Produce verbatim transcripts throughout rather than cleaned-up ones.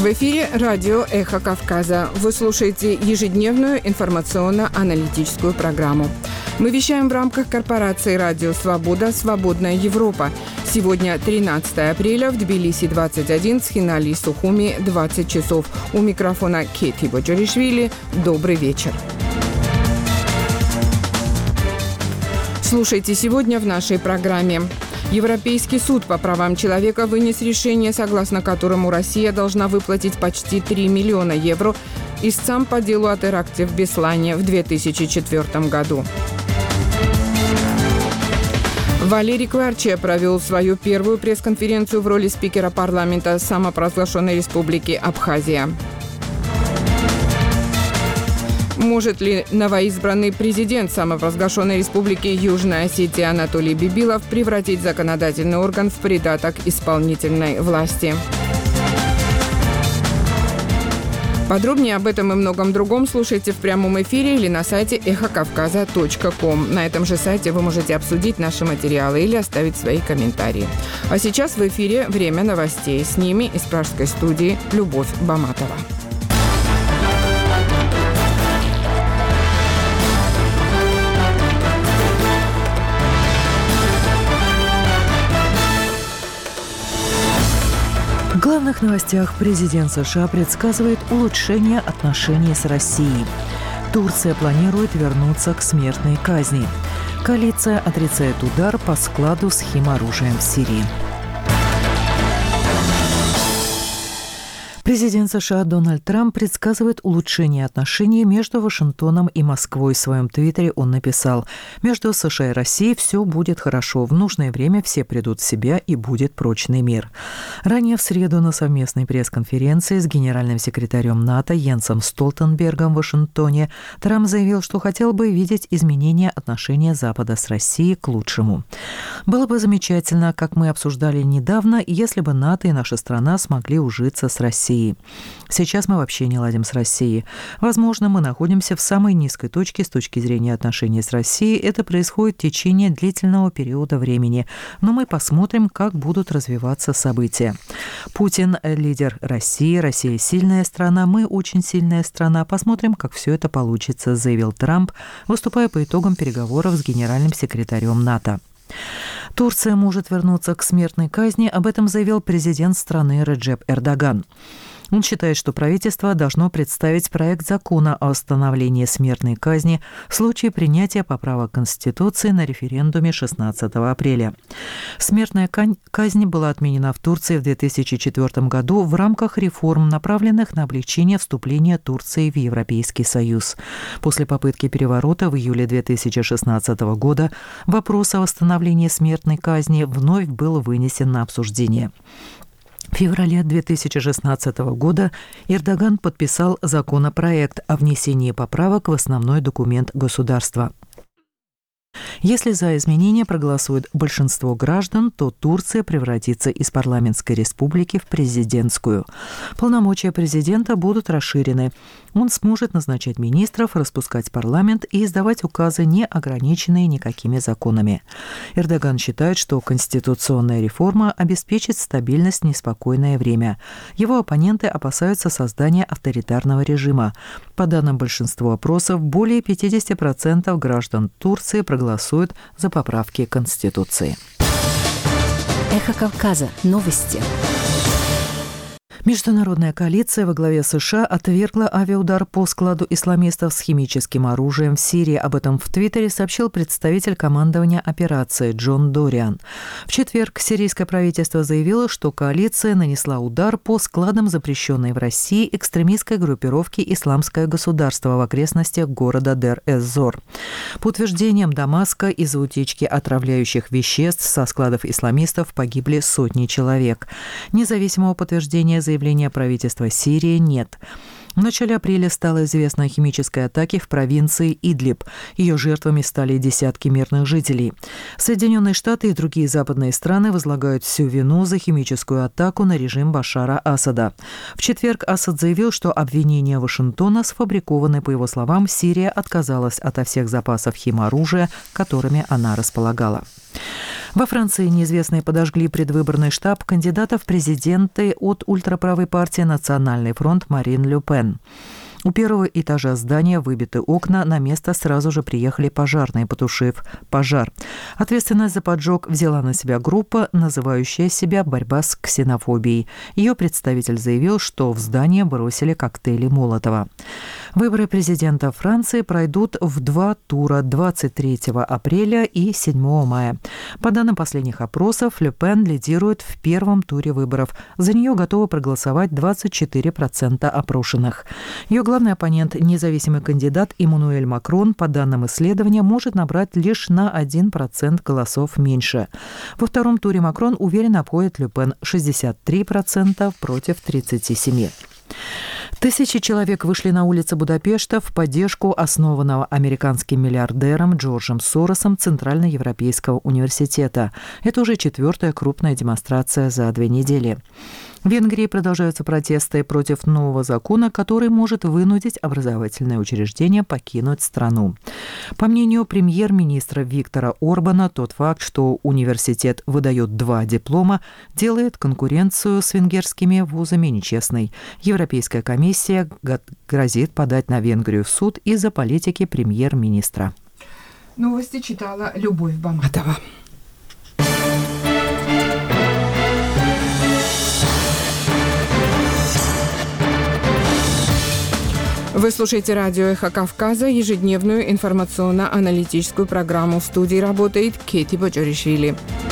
В эфире радио «Эхо Кавказа». Вы слушаете ежедневную информационно-аналитическую программу. Мы вещаем в рамках корпорации «Радио Свобода. Свободная Европа». Сегодня тринадцатое апреля, в Тбилиси двадцать один, Схинали и Сухуми двадцать часов. У микрофона Кети Боджоришвили. Добрый вечер. Слушайте сегодня в нашей программе. Европейский суд по правам человека вынес решение, согласно которому Россия должна выплатить почти три миллиона евро истцам по делу о теракте в Беслане в две тысячи четвёртом году. Валерий Кварче провел свою первую пресс-конференцию в роли спикера парламента самопровозглашенной республики Абхазия. Может ли новоизбранный президент самопровозглашенной республики Южная Осетия Анатолий Бибилов превратить законодательный орган в придаток исполнительной власти? Подробнее об этом и многом другом слушайте в прямом эфире или на сайте эхо кавказа точка ком. На этом же сайте вы можете обсудить наши материалы или оставить свои комментарии. А сейчас в эфире время новостей. С ними из пражской студии Любовь Баматова. В главных новостях президент США предсказывает улучшение отношений с Россией. Турция планирует вернуться к смертной казни. Коалиция отрицает удар по складу с химоружием в Сирии. Президент США Дональд Трамп предсказывает улучшение отношений между Вашингтоном и Москвой. В своем твиттере он написал: «Между США и Россией все будет хорошо. В нужное время все придут в себя и будет прочный мир». Ранее в среду на совместной пресс-конференции с генеральным секретарем НАТО Йенсом Столтенбергом в Вашингтоне Трамп заявил, что хотел бы видеть изменения отношений Запада с Россией к лучшему. «Было бы замечательно, как мы обсуждали недавно, если бы НАТО и наша страна смогли ужиться с Россией. Сейчас мы вообще не ладим с Россией. Возможно, мы находимся в самой низкой точке с точки зрения отношений с Россией. Это происходит в течение длительного периода времени. Но мы посмотрим, как будут развиваться события. Путин – лидер России. Россия – сильная страна. Мы очень сильная страна. Посмотрим, как все это получится», – заявил Трамп, выступая по итогам переговоров с генеральным секретарем НАТО. Турция может вернуться к смертной казни, об этом заявил президент страны Реджеп Эрдоган. Он считает, что правительство должно представить проект закона о восстановлении смертной казни в случае принятия поправок Конституции на референдуме шестнадцатого апреля. Смертная казнь была отменена в Турции в две тысячи четвёртом году в рамках реформ, направленных на облегчение вступления Турции в Европейский Союз. После попытки переворота в июле две тысячи шестнадцатого года вопрос о восстановлении смертной казни вновь был вынесен на обсуждение. В феврале две тысячи шестнадцатого года Эрдоган подписал законопроект о внесении поправок в основной документ государства. Если за изменения проголосует большинство граждан, то Турция превратится из парламентской республики в президентскую. Полномочия президента будут расширены. Он сможет назначать министров, распускать парламент и издавать указы, не ограниченные никакими законами. Эрдоган считает, что конституционная реформа обеспечит стабильность в неспокойное время. Его оппоненты опасаются создания авторитарного режима. По данным большинства опросов, более пятьдесят процентов граждан Турции проголосуют за поправки Конституции. Эхо Кавказа. Новости. Международная коалиция во главе США отвергла авиаудар по складу исламистов с химическим оружием в Сирии. Об этом в Твиттере сообщил представитель командования операции Джон Дориан. В четверг сирийское правительство заявило, что коалиция нанесла удар по складам запрещенной в России экстремистской группировки «Исламское государство» в окрестностях города Дер-эз-Зор. По утверждениям Дамаска, из-за утечки отравляющих веществ со складов исламистов погибли сотни человек. Независимого подтверждения заявления правительства Сирии нет. В начале апреля стало известно о химической атаке в провинции Идлиб. Ее жертвами стали десятки мирных жителей. Соединенные Штаты и другие западные страны возлагают всю вину за химическую атаку на режим Башара Асада. В четверг Асад заявил, что обвинения Вашингтона сфабрикованы. По его словам, Сирия отказалась ото всех запасов химоружия, которыми она располагала. Во Франции неизвестные подожгли предвыборный штаб кандидата в президенты от ультраправой партии «Национальный фронт» Марин Ле Пен. У первого этажа здания выбиты окна, на место сразу же приехали пожарные, потушив пожар. Ответственность за поджог взяла на себя группа, называющая себя «Борьба с ксенофобией». Ее представитель заявил, что в здание бросили коктейли Молотова. Выборы президента Франции пройдут в два тура двадцать третьего апреля и седьмого мая. По данным последних опросов, Ле Пен лидирует в первом туре выборов. За нее готовы проголосовать двадцать четыре процента опрошенных. Ее главный оппонент, независимый кандидат Эммануэль Макрон, по данным исследования, может набрать лишь на один процент голосов меньше. Во втором туре Макрон уверенно обходит Ле Пен — шестьдесят три процента против тридцати семи процентов. Тысячи человек вышли на улицы Будапешта в поддержку основанного американским миллиардером Джорджем Соросом Центральноевропейского университета. Это уже четвертая крупная демонстрация за две недели. В Венгрии продолжаются протесты против нового закона, который может вынудить образовательные учреждения покинуть страну. По мнению премьер-министра Виктора Орбана, тот факт, что университет выдает два диплома, делает конкуренцию с венгерскими вузами нечестной. Европейская комиссия грозит подать на Венгрию в суд из-за политики премьер-министра. Новости читала Любовь Баматова. Вы слушаете радио «Эхо Кавказа», ежедневную информационно-аналитическую программу. В студии работает Кети Боджоришвили.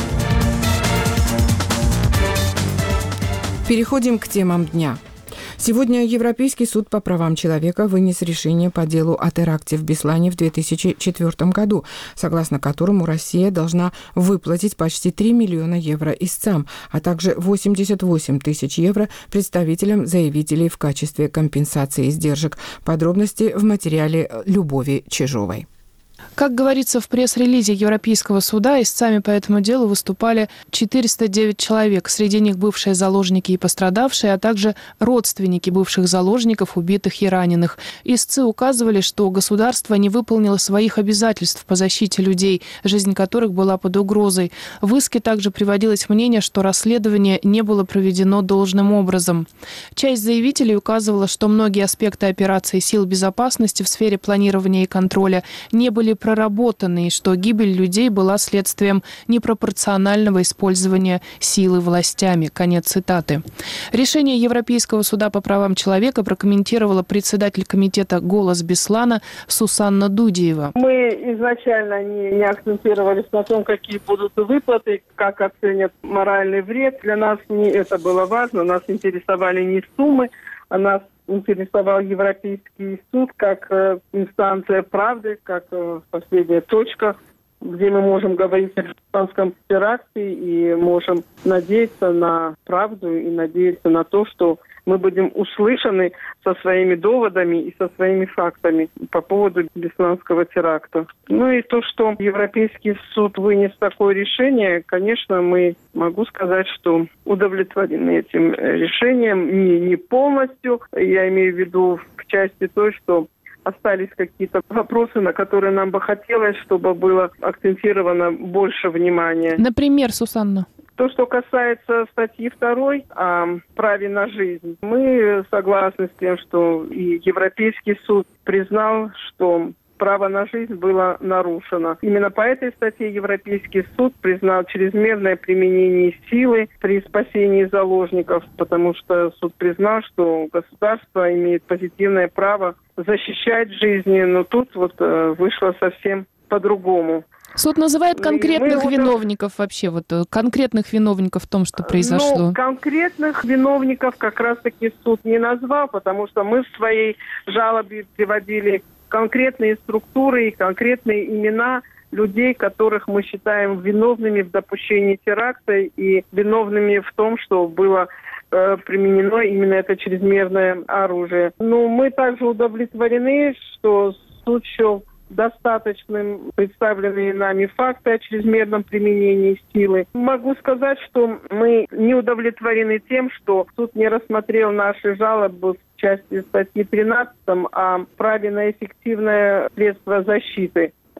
Переходим к темам дня. Сегодня Европейский суд по правам человека вынес решение по делу о теракте в Беслане в две тысячи четвёртом году, согласно которому Россия должна выплатить почти три миллиона евро истцам, а также восемьдесят восемь тысяч евро представителям заявителей в качестве компенсации издержек. Подробности в материале Любови Чижовой. Как говорится в пресс-релизе Европейского суда, истцами по этому делу выступали четыреста девять человек. Среди них бывшие заложники и пострадавшие, а также родственники бывших заложников, убитых и раненых. Истцы указывали, что государство не выполнило своих обязательств по защите людей, жизнь которых была под угрозой. В иске также приводилось мнение, что расследование не было проведено должным образом. Часть заявителей указывала, что многие аспекты операции сил безопасности в сфере планирования и контроля не были проработаны, и что гибель людей была следствием непропорционального использования силы властями. Конец цитаты. Решение Европейского суда по правам человека прокомментировала председатель комитета «Голос Беслана» Сусанна Дудиева. Мы изначально не, не акцентировались на том, какие будут выплаты, как оценят моральный вред. Для нас не это было важно. Нас интересовали не суммы, а нас интересовал Европейский суд как э, инстанция правды, как э, последняя точка, где мы можем говорить о испанском теракте и можем надеяться на правду и надеяться на то, что мы будем услышаны со своими доводами и со своими фактами по поводу бесланского теракта. Ну и то, что Европейский суд вынес такое решение, конечно, мы, могу сказать, что удовлетворены этим решением. Не, не полностью, я имею в виду в части той, что остались какие-то вопросы, на которые нам бы хотелось, чтобы было акцентировано больше внимания. Например, Сусанна? То, что касается статьи второй о праве на жизнь, мы согласны с тем, что и Европейский суд признал, что право на жизнь было нарушено. Именно по этой статье Европейский суд признал чрезмерное применение силы при спасении заложников, потому что суд признал, что государство имеет позитивное право защищать жизни, но тут вот э, вышло совсем по-другому. Суд называет конкретных Мы виновников уже... вообще, вот конкретных виновников в том, что произошло. Ну, конкретных виновников как раз-таки суд не назвал, потому что мы в своей жалобе приводили конкретные структуры и конкретные имена людей, которых мы считаем виновными в допущении теракта и виновными в том, что было э, применено именно это чрезмерное оружие. Но мы также удовлетворены, что суд счел достаточным представленные нами факты о чрезмерном применении силы. Могу сказать, что мы не удовлетворены тем, что суд не рассмотрел наши жалобы в части статьи тринадцать о праве на эффективное средство защиты.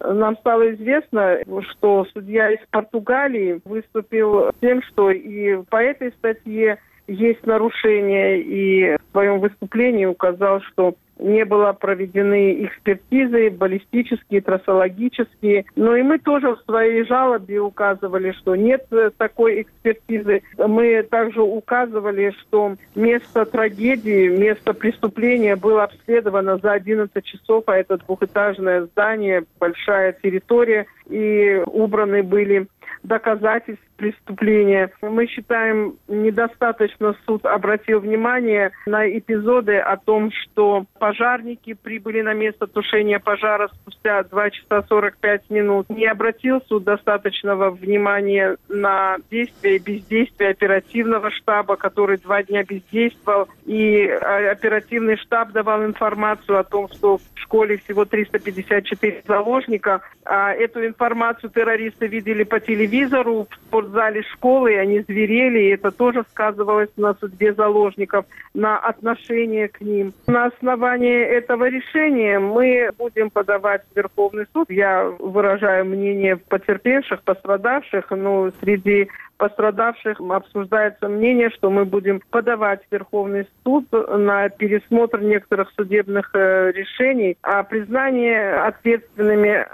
нам стало известно, что судья из Португалии выступил с тем, что и по этой статье есть нарушение, и в своем выступлении указал, что не было проведены экспертизы баллистические, трассологические. Но и мы тоже в своей жалобе указывали, что нет такой экспертизы. Мы также указывали, что место трагедии, место преступления было обследовано за одиннадцать часов, а это двухэтажное здание, большая территория, и убраны были доказательств преступления. Мы считаем, недостаточно суд обратил внимание на эпизоды о том, что пожарники прибыли на место тушения пожара спустя два часа сорок пять минут. Не обратил суд достаточного внимания на действия и бездействие оперативного штаба, который два дня бездействовал. И оперативный штаб давал информацию о том, что в школе всего триста пятьдесят четыре заложника. А эту информацию террористы видели по телевизору, в спортзале школы, и они зверели, и это тоже сказывалось на судьбе заложников, на отношение к ним. На основании этого решения мы будем подавать в Верховный суд. Я выражаю мнение потерпевших, пострадавших, но среди пострадавших обсуждается мнение, что мы будем подавать в Верховный суд на пересмотр некоторых судебных э, решений, а признание ответственными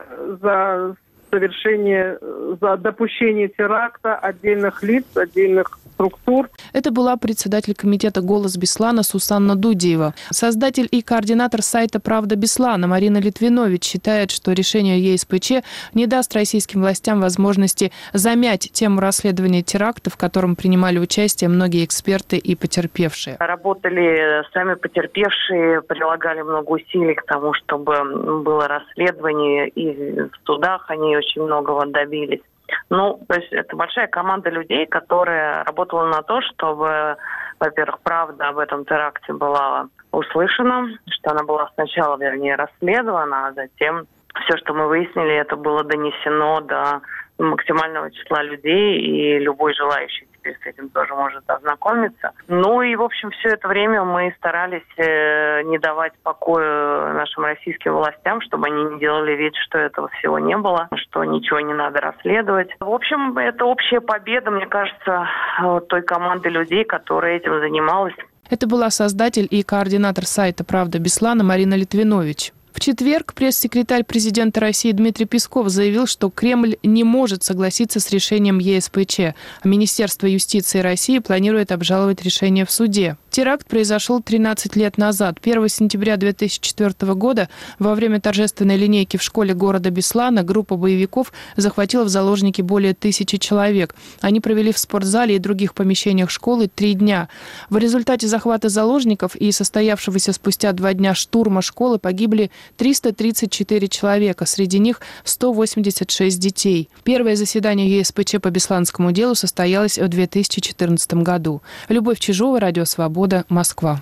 за совершение, за допущение теракта отдельных лиц, отдельных структур. Это была председатель комитета «Голос Беслана» Сусанна Дудиева. Создатель и координатор сайта «Правда Беслана» Марина Литвинович считает, что решение ЕСПЧ не даст российским властям возможности замять тему расследования теракта, в котором принимали участие многие эксперты и потерпевшие. Работали сами потерпевшие, прилагали много усилий к тому, чтобы было расследование, и в судах они очень многого добились. Ну, то есть это большая команда людей, которая работала на то, чтобы, во-первых, правда об этом теракте была услышана, что она была сначала, вернее, расследована, а затем все, что мы выяснили, это было донесено до максимального числа людей, и любой желающий теперь с этим тоже может ознакомиться. Ну и, в общем, все это время мы старались э, не давать покоя нашим российским властям, чтобы они не делали вид, что этого всего не было, что ничего не надо расследовать. В общем, это общая победа, мне кажется, той команды людей, которая этим занималась. Это была создатель и координатор сайта «Правда Беслана» Марина Литвинович. В четверг пресс-секретарь президента России Дмитрий Песков заявил, что Кремль не может согласиться с решением ЕСПЧ, а Министерство юстиции России планирует обжаловать решение в суде. Теракт произошел тринадцать лет назад. первого сентября две тысячи четвёртого года во время торжественной линейки в школе города Беслана группа боевиков захватила в заложники более тысячи человек. Они провели в спортзале и других помещениях школы три дня. В результате захвата заложников и состоявшегося спустя два дня штурма школы погибли триста тридцать четыре человека, среди них сто восемьдесят шесть детей. Первое заседание ЕСПЧ по Бесланскому делу состоялось в две тысячи четырнадцатом году. Любовь Чижова, Радио Свобода, Москва.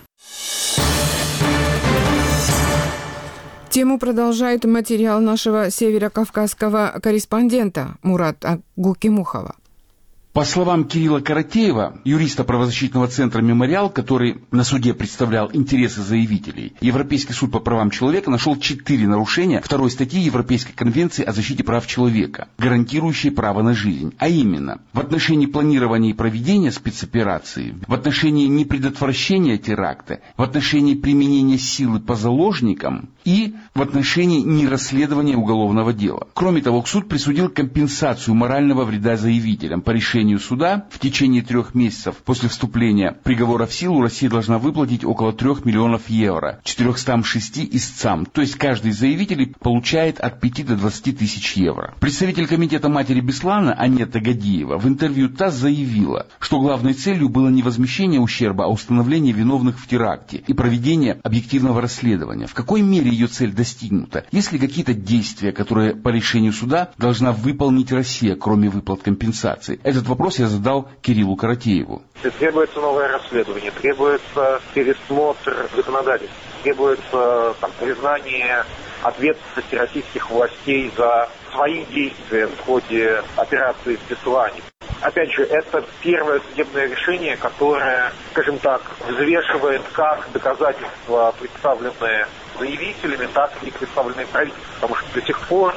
Тему продолжает материал нашего северокавказского корреспондента Мурата Гукимухова. По словам Кирилла Каратеева, юриста правозащитного центра «Мемориал», который на суде представлял интересы заявителей, Европейский суд по правам человека нашел четыре нарушения второй статьи Европейской конвенции о защите прав человека, гарантирующей право на жизнь, а именно в отношении планирования и проведения спецоперации, в отношении непредотвращения теракта, в отношении применения силы по заложникам и в отношении нерасследования уголовного дела. Кроме того, суд присудил компенсацию морального вреда заявителям по решению суда в течение трех месяцев после вступления приговора в силу Россия должна выплатить около трех миллионов евро, четырехстам шести истцам, то есть каждый из заявителей получает от пяти до двадцати тысяч евро. Представитель комитета матери Беслана Анета Гадиева в интервью ТАСС заявила, что главной целью было не возмещение ущерба, а установление виновных в теракте и проведение объективного расследования. В какой мере ее цель достигнута? Есть ли какие-то действия, которые по решению суда должна выполнить Россия, кроме выплат компенсации? Этот вопрос я задал Кириллу Каратееву. Требуется новое расследование, требуется пересмотр законодательства, требуется там, признание ответственности российских властей за свои действия в ходе операции в Беслане. Опять же, это первое судебное решение, которое, скажем так, взвешивает как доказательства, представленные заявителями, так и представленные правительством. Потому что до сих пор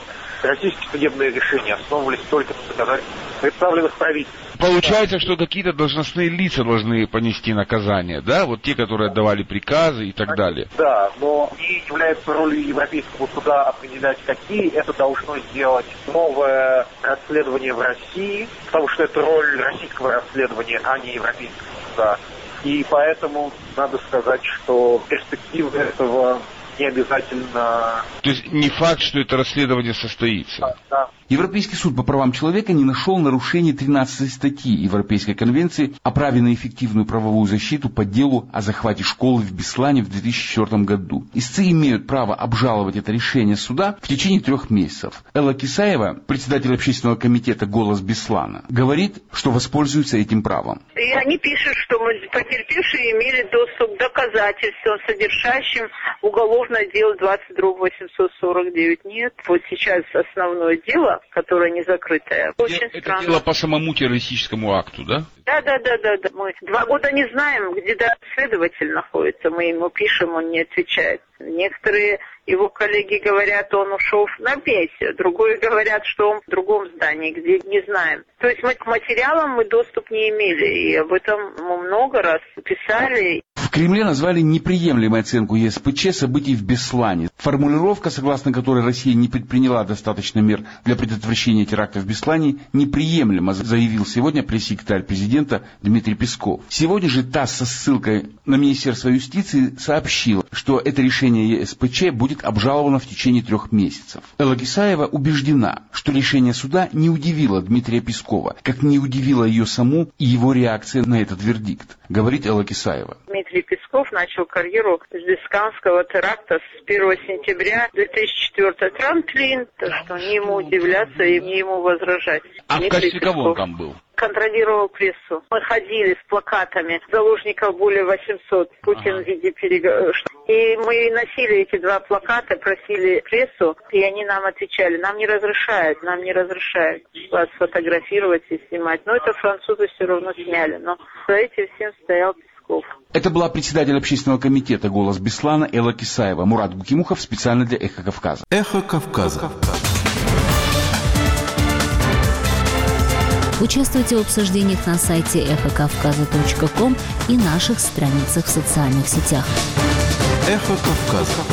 российские судебные решения основывались только на доказательствах, представленных правительством. Получается, что какие-то должностные лица должны понести наказание, да? Вот те, которые отдавали приказы и так далее. Да, но не является ролью Европейского суда определять, какие. Это должно сделать новое расследование в России, потому что это роль российского расследования, а не Европейского суда. И поэтому надо сказать, что перспективы этого не обязательно... То есть не факт, что это расследование состоится. Да, да. Европейский суд по правам человека не нашел нарушений тринадцатой статьи Европейской конвенции о праве на эффективную правовую защиту по делу о захвате школы в Беслане в две тысячи четвёртом году. Истцы имеют право обжаловать это решение суда в течение трех месяцев. Элла Кисаева, председатель общественного комитета «Голос Беслана», говорит, что воспользуются этим правом. И они пишут, что мы потерпевшие имели доступ к доказательствам, содержащим уголовное дело двадцать восемьсот сорок девять. Нет, вот сейчас основное дело, которое не закрытое. Очень это странно. дело по самому террористическому акту, да? Да, да, да, да, да. Мы два года не знаем, где следователь находится. Мы ему пишем, он не отвечает. Некоторые его коллеги говорят, он ушел на пенсию. Другие говорят, что он в другом здании, где не знаем. То есть мы к материалам мы доступ не имели. И об этом мы много раз писали. В Кремле назвали неприемлемой оценку ЕСПЧ событий в Беслане. Формулировка, согласно которой Россия не предприняла достаточно мер для предотвращения терактов в Беслане, неприемлема, заявил сегодня пресс-секретарь президента Дмитрий Песков. Сегодня же ТАСС со ссылкой на Министерство юстиции сообщил, что это решение ЕСПЧ будет обжаловано в течение трех месяцев. Элла Кисаева убеждена, что решение суда не удивило Дмитрия Пескова, как не удивила ее саму и его реакция на этот вердикт, говорит Элла Кисаева. Дмитрий Песков начал карьеру с бесланского теракта с первого сентября две тысячи четвёртого. Трамплин, так что не ему удивляться и не ему возражать. А Дмитрий в качестве Песков кого он там был? Контролировал прессу. Мы ходили с плакатами. Заложников более восемьсот. Путин ага. в виде переговоров. И мы носили эти два плаката, просили прессу, и они нам отвечали. Нам не разрешают, нам не разрешают вас фотографировать и снимать. Но это французы все равно сняли. Но за этим всем стоял Песков. Это была председатель общественного комитета «Голос Беслана» Элла Кисаева. Мурат Гукимухов специально для «Эхо Кавказа». «Эхо Кавказа». Участвуйте в обсуждениях на сайте эхо кавказа точка ком и наших страницах в социальных сетях. «Эхо Кавказа».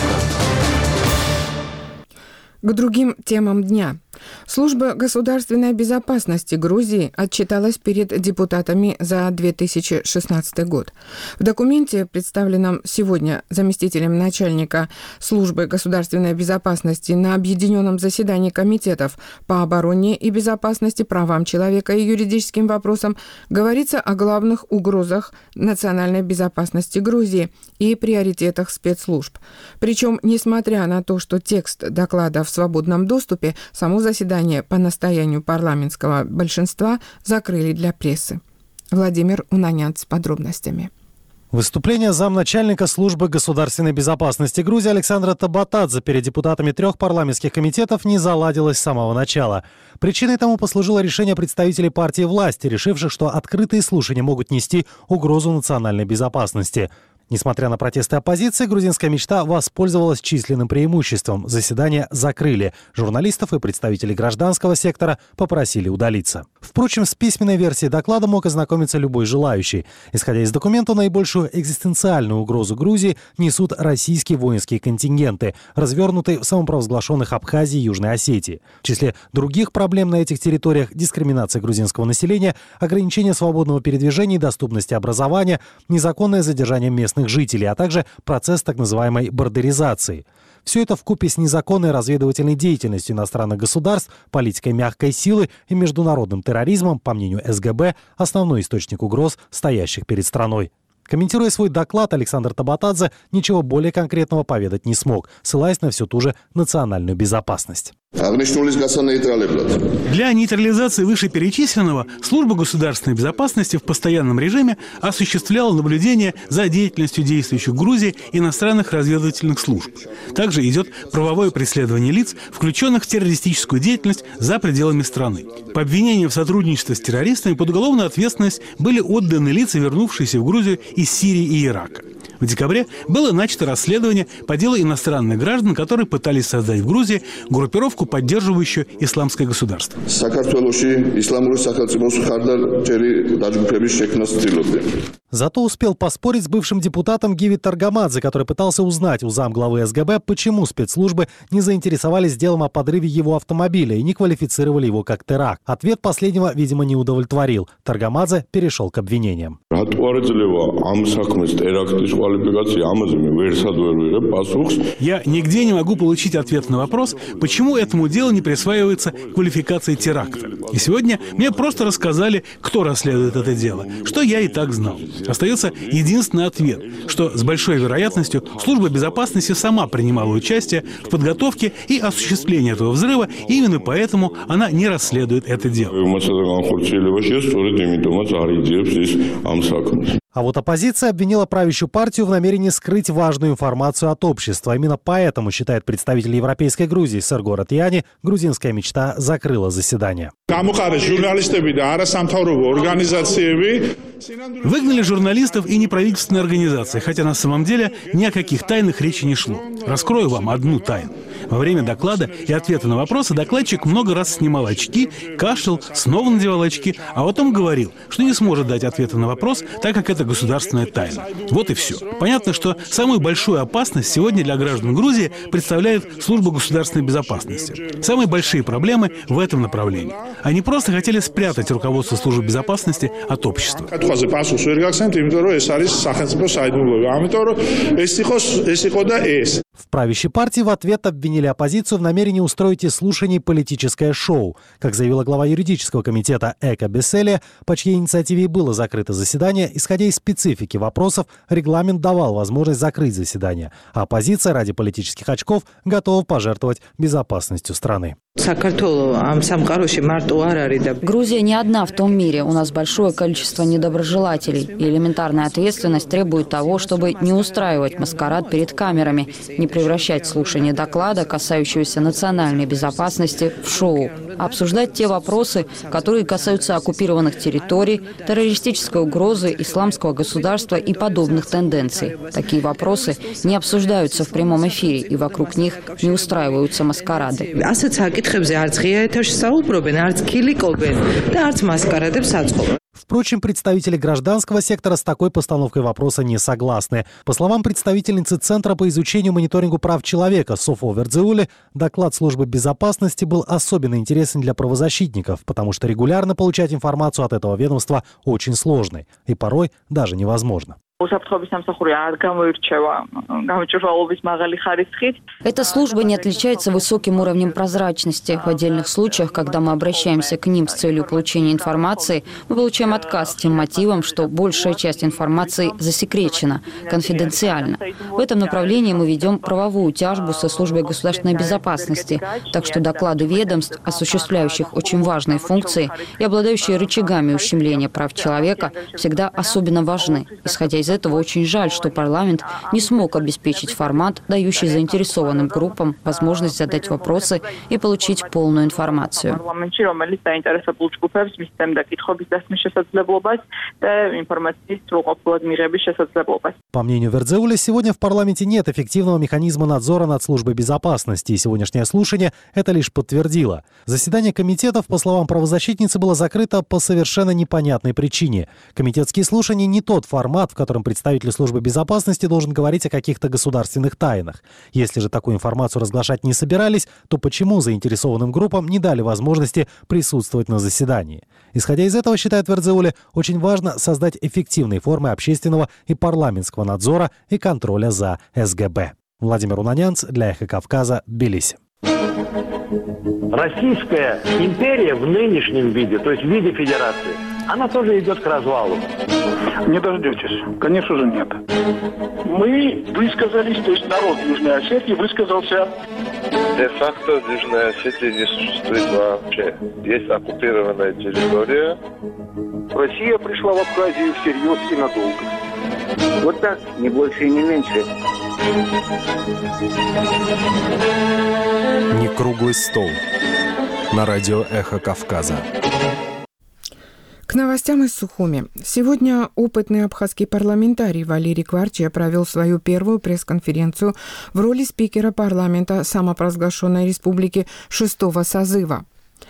К другим темам дня. Служба государственной безопасности Грузии отчиталась перед депутатами за две тысячи шестнадцатый год. В документе, представленном сегодня заместителем начальника Службы государственной безопасности на объединенном заседании комитетов по обороне и безопасности, правам человека и юридическим вопросам, говорится о главных угрозах национальной безопасности Грузии и приоритетах спецслужб. Причем, несмотря на то, что текст доклада в свободном доступе, само заседание по настоянию парламентского большинства закрыли для прессы. Владимир Унанян с подробностями. Выступление замначальника службы государственной безопасности Грузии Александра Табатадзе перед депутатами трех парламентских комитетов не заладилось с самого начала. Причиной тому послужило решение представителей партии власти, решивших, что открытые слушания могут нести угрозу национальной безопасности. Несмотря на протесты оппозиции, грузинская мечта воспользовалась численным преимуществом. Заседание закрыли. Журналистов и представителей гражданского сектора попросили удалиться. Впрочем, с письменной версией доклада мог ознакомиться любой желающий. Исходя из документа, наибольшую экзистенциальную угрозу Грузии несут российские воинские контингенты, развернутые в самопровозглашенных Абхазии и Южной Осетии. В числе других проблем на этих территориях дискриминация грузинского населения, ограничение свободного передвижения и доступности образования, незаконное задержание местных жителей, а также процесс так называемой бордеризации. Все это вкупе с незаконной разведывательной деятельностью иностранных государств, политикой мягкой силы и международным терроризмом, по мнению эс гэ бэ, основной источник угроз, стоящих перед страной. Комментируя свой доклад, Александр Табатадзе ничего более конкретного поведать не смог, ссылаясь на всю ту же национальную безопасность. Для нейтрализации вышеперечисленного служба государственной безопасности в постоянном режиме осуществляла наблюдение за деятельностью действующих в Грузии иностранных разведывательных служб. Также идет правовое преследование лиц, включенных в террористическую деятельность за пределами страны. По обвинению в сотрудничестве с террористами под уголовную ответственность были отданы лица, вернувшиеся в Грузию из Сирии и Ирака. В декабре было начато расследование по делу иностранных граждан, которые пытались создать в Грузии группировку, поддерживающую исламское государство. Зато успел поспорить с бывшим депутатом Гиви Таргамадзе, который пытался узнать у замглавы СГБ, почему спецслужбы не заинтересовались делом о подрыве его автомобиля и не квалифицировали его как теракт. Ответ последнего, видимо, не удовлетворил. Таргамадзе перешел к обвинениям. Я нигде не могу получить ответ на вопрос, почему этому делу не присваивается квалификация теракта. И сегодня мне просто рассказали, кто расследует это дело, что я и так знал. Остается единственный ответ, что с большой вероятностью служба безопасности сама принимала участие в подготовке и осуществлении этого взрыва, и именно поэтому она не расследует это дело. А вот оппозиция обвинила правящую партию в намерении скрыть важную информацию от общества. Именно поэтому, считает представитель Европейской Грузии Сергор Атьяни, грузинская мечта закрыла заседание. Выгнали журналистов и неправительственные организации, хотя на самом деле ни о каких тайнах речи не шло. Раскрою вам одну тайну. Во время доклада и ответа на вопросы докладчик много раз снимал очки, кашлял, снова надевал очки, а потом говорил, что не сможет дать ответа на вопрос, так как это государственная тайна. Вот и все. Понятно, что самую большую опасность сегодня для граждан Грузии представляет служба государственной безопасности. Самые большие проблемы в этом направлении. Они просто хотели спрятать руководство службы безопасности от общества. В правящей партии в ответ обвинили оппозицию в намерении устроить из слушаний политическое шоу. Как заявила глава юридического комитета Эка Беселия, по чьей инициативе и было закрыто заседание, исходя из специфики вопросов, регламент давал возможность закрыть заседание. А оппозиция ради политических очков готова пожертвовать безопасностью страны. Грузия не одна в том мире. У нас большое количество недоброжелателей. И элементарная ответственность требует того, чтобы не устраивать маскарад перед камерами, не превращать слушание доклада, касающегося национальной безопасности, в шоу, а обсуждать те вопросы, которые касаются оккупированных территорий, террористической угрозы, исламского государства и подобных тенденций. Такие вопросы не обсуждаются в прямом эфире, и вокруг них не устраиваются маскарады. Впрочем, представители гражданского сектора с такой постановкой вопроса не согласны. По словам представительницы Центра по изучению и мониторингу прав человека Софо Вердзеули, доклад службы безопасности был особенно интересен для правозащитников, потому что регулярно получать информацию от этого ведомства очень сложно и порой даже невозможно. Эта служба не отличается высоким уровнем прозрачности. В отдельных случаях, когда мы обращаемся к ним с целью получения информации, мы получаем отказ с тем мотивом, что большая часть информации засекречена, конфиденциальна. В этом направлении мы ведем правовую тяжбу со службой государственной безопасности, так что доклады ведомств, осуществляющих очень важные функции и обладающие рычагами ущемления прав человека, всегда особенно важны. Исходя из этого, очень жаль, что парламент не смог обеспечить формат, дающий заинтересованным группам возможность задать вопросы и получить полную информацию. По мнению Вердзеули, сегодня в парламенте нет эффективного механизма надзора над службой безопасности, и сегодняшнее слушание это лишь подтвердило. Заседание комитетов, по словам правозащитницы, было закрыто по совершенно непонятной причине. Комитетские слушания не тот формат, в котором представитель службы безопасности должен говорить о каких-то государственных тайнах. Если же такую информацию разглашать не собирались, то почему заинтересованным группам не дали возможности присутствовать на заседании? Исходя из этого, считает Вердзеули, очень важно создать эффективные формы общественного и парламентского надзора и контроля за СГБ. Владимир Унанянц для «Эхо Кавказа», Тбилиси. Российская империя в нынешнем виде, то есть в виде федерации, она тоже идет к развалу. Не дождетесь. Конечно же, нет. Мы высказались, то есть народ Южной Осетии высказался. Де-факто Южная Осетия не существует вообще. Есть оккупированная территория. Россия пришла в Абхазию всерьез и надолго. Вот так, не больше и не меньше. Не круглый стол. На радио «Эхо Кавказа». К новостям из Сухуми. Сегодня опытный абхазский парламентарий Валерий Кварчия провел свою первую пресс-конференцию в роли спикера парламента самопровозглашенной республики шестого созыва.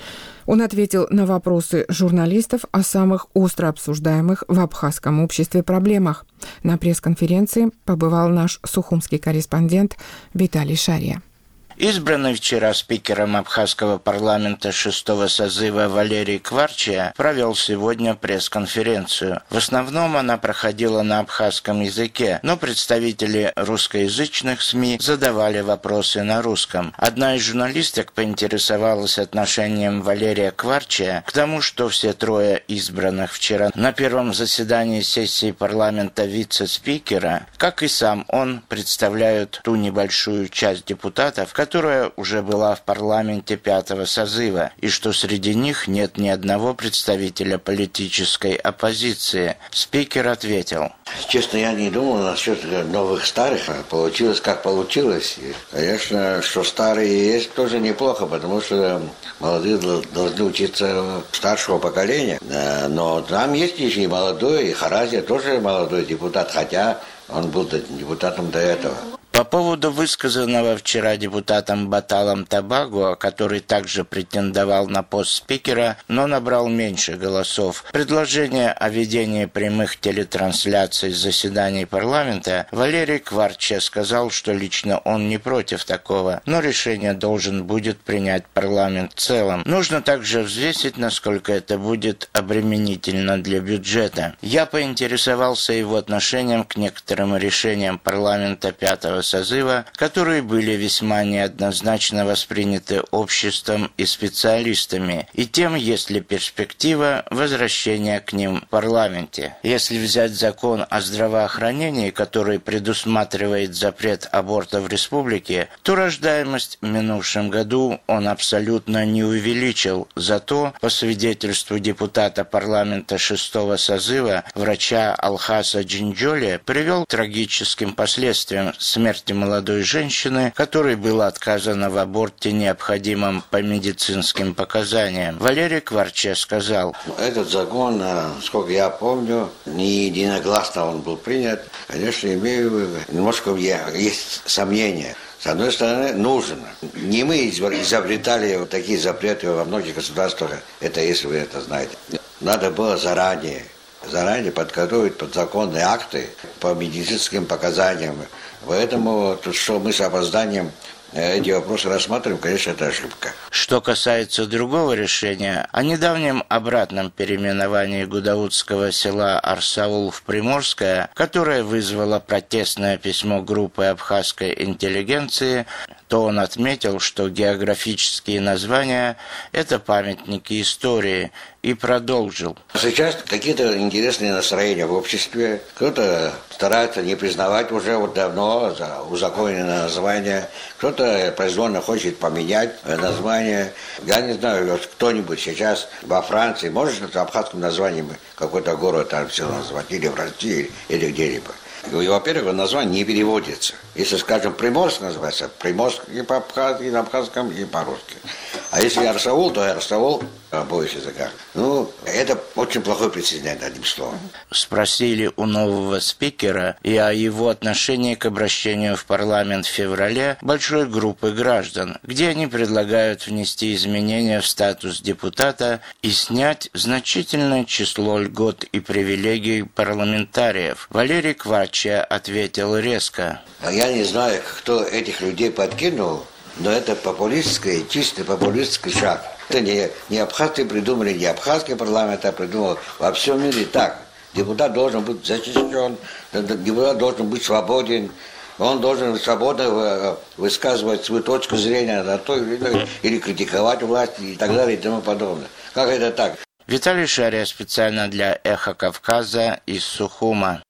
Он ответил на вопросы журналистов о самых остро обсуждаемых в абхазском обществе проблемах. На пресс-конференции побывал наш сухумский корреспондент Виталий Шария. Избранный вчера спикером абхазского парламента шестого созыва Валерий Кварчия провел сегодня пресс-конференцию. В основном она проходила на абхазском языке, но представители русскоязычных СМИ задавали вопросы на русском. Одна из журналисток поинтересовалась отношением Валерия Кварчия к тому, что все трое избранных вчера на первом заседании сессии парламента вице-спикера, как и сам он, представляют ту небольшую часть депутатов, которая уже была в парламенте пятого созыва, и что среди них нет ни одного представителя политической оппозиции. Спикер ответил. Честно, я не думал насчет новых старых. Получилось, как получилось. И, конечно, что старые есть, тоже неплохо, потому что молодые должны учиться старшего поколения. Но там есть еще и молодой, и Харазия тоже молодой депутат, хотя он был депутатом до этого. По поводу высказанного вчера депутатом Баталом Табагуа, который также претендовал на пост спикера, но набрал меньше голосов, предложение о ведении прямых телетрансляций заседаний парламента, Валерий Кварчия сказал, что лично он не против такого, но решение должен будет принять парламент в целом. Нужно также взвесить, насколько это будет обременительно для бюджета. Я поинтересовался его отношением к некоторым решениям парламента пятого созыва, которые были весьма неоднозначно восприняты обществом и специалистами, и тем, есть ли перспектива возвращения к ним в парламенте. Если взять закон о здравоохранении, который предусматривает запрет аборта в республике, то рождаемость в минувшем году он абсолютно не увеличил. Зато, по свидетельству депутата парламента шестого созыва, врача Алхаса Джинджоли, привел к трагическим последствиям смерти молодой женщины, которой было отказано в аборте, необходимом по медицинским показаниям. Валерий Кварчия сказал. Этот закон, сколько я помню, не единогласно он был принят. Конечно, имею немножко есть сомнения. С одной стороны, нужен. Не мы изобретали вот такие запреты во многих государствах, это если вы это знаете. Надо было заранее, заранее подготовить подзаконные акты по медицинским показаниям. Поэтому, что мы с опозданием эти вопросы рассматриваем, конечно, это ошибка. Что касается другого решения, о недавнем обратном переименовании гудаутского села Арсаул в Приморское, которое вызвало протестное письмо группы абхазской интеллигенции, то он отметил, что географические названия – это памятники истории, и продолжил. Сейчас какие-то интересные настроения в обществе. Кто-то старается не признавать уже вот давно узаконенное название, кто-то произвольно хочет поменять название. Я не знаю, кто-нибудь сейчас во Франции может с абхазским названием какой-то город там все назвать, или в России, или где-либо. И, во-первых, название не переводится. Если, скажем, Приморск называется, Приморск и по-абхазски, и на абхазском, и по-русски. А если Арсаул, то Арсаул в обоих языках. Ну, это очень плохой прецедент, одним словом. Спросили у нового спикера и о его отношении к обращению в парламент в феврале большой группы граждан, где они предлагают внести изменения в статус депутата и снять значительное число льгот и привилегий парламентариев. Валерий Кварчия ответил резко. Я не знаю, кто этих людей подкинул, но это популистский, чистый популистский шаг. Это не, не абхазцы придумали, не абхазский парламент, а придумал во всем мире так. Депутат должен быть защищен, депутат должен быть свободен, он должен свободно высказывать свою точку зрения на то или иное, или критиковать власть и так далее и тому подобное. Как это так? Виталий Шария специально для «Эхо Кавказа» из Сухума.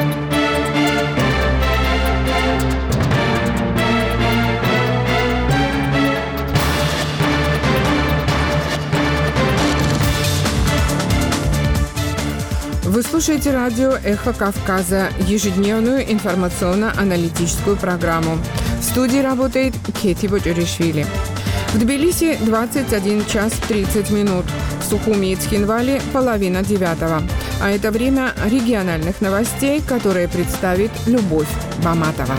Вы слушаете радио «Эхо Кавказа», ежедневную информационно-аналитическую программу. В студии работает Кети Боджоришвили. В Тбилиси двадцать один час тридцать минут. В Сухуми и Цхинвале половина девятого. А это время региональных новостей, которые представит Любовь Баматова.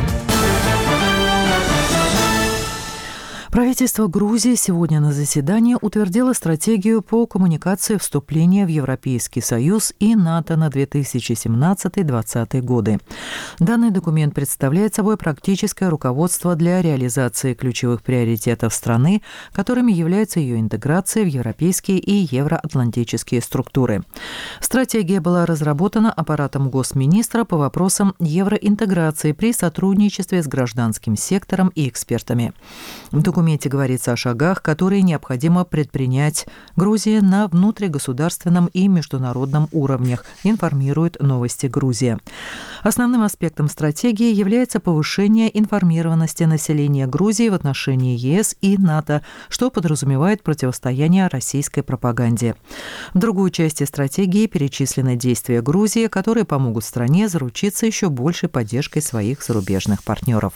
Правительство Грузии сегодня на заседании утвердило стратегию по коммуникации вступления в Европейский Союз и НАТО на две тысячи семнадцатый — две тысячи двадцатый годы. Данный документ представляет собой практическое руководство для реализации ключевых приоритетов страны, которыми является ее интеграция в европейские и евроатлантические структуры. Стратегия была разработана аппаратом госминистра по вопросам евроинтеграции при сотрудничестве с гражданским сектором и экспертами. В документе В документе говорится о шагах, которые необходимо предпринять Грузии на внутригосударственном и международном уровнях, информирует «Новости Грузия». Основным аспектом стратегии является повышение информированности населения Грузии в отношении ЕС и НАТО, что подразумевает противостояние российской пропаганде. В другой части стратегии перечислены действия Грузии, которые помогут стране заручиться еще большей поддержкой своих зарубежных партнеров.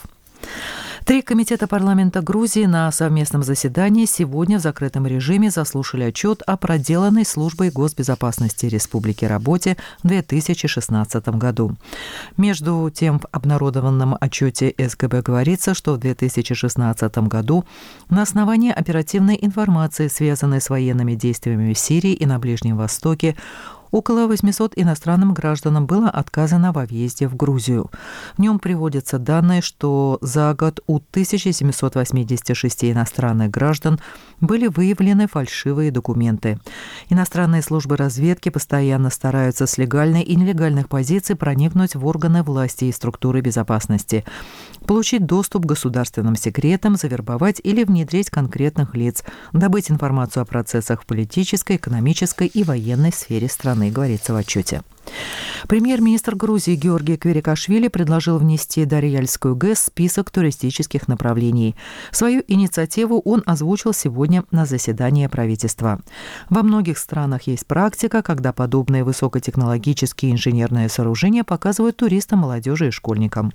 Три комитета парламента Грузии на совместном заседании сегодня в закрытом режиме заслушали отчет о проделанной службой госбезопасности республики работе в две тысячи шестнадцатом году. Между тем, в обнародованном отчете СГБ говорится, что в две тысячи шестнадцатом году на основании оперативной информации, связанной с военными действиями в Сирии и на Ближнем Востоке, около восьмисот иностранным гражданам было отказано во въезде в Грузию. В нем приводятся данные, что за год у тысяча семьсот восьмидесяти шести иностранных граждан были выявлены фальшивые документы. Иностранные службы разведки постоянно стараются с легальной и нелегальных позиций проникнуть в органы власти и структуры безопасности, получить доступ к государственным секретам, завербовать или внедрить конкретных лиц, добыть информацию о процессах в политической, экономической и военной сфере страны, говорится в отчете. Премьер-министр Грузии Георгий Кверикашвили предложил внести в Дарьяльскую ГЭС список туристических направлений. Свою инициативу он озвучил сегодня на заседании правительства. Во многих странах есть практика, когда подобные высокотехнологические инженерные сооружения показывают туристам, молодежи и школьникам.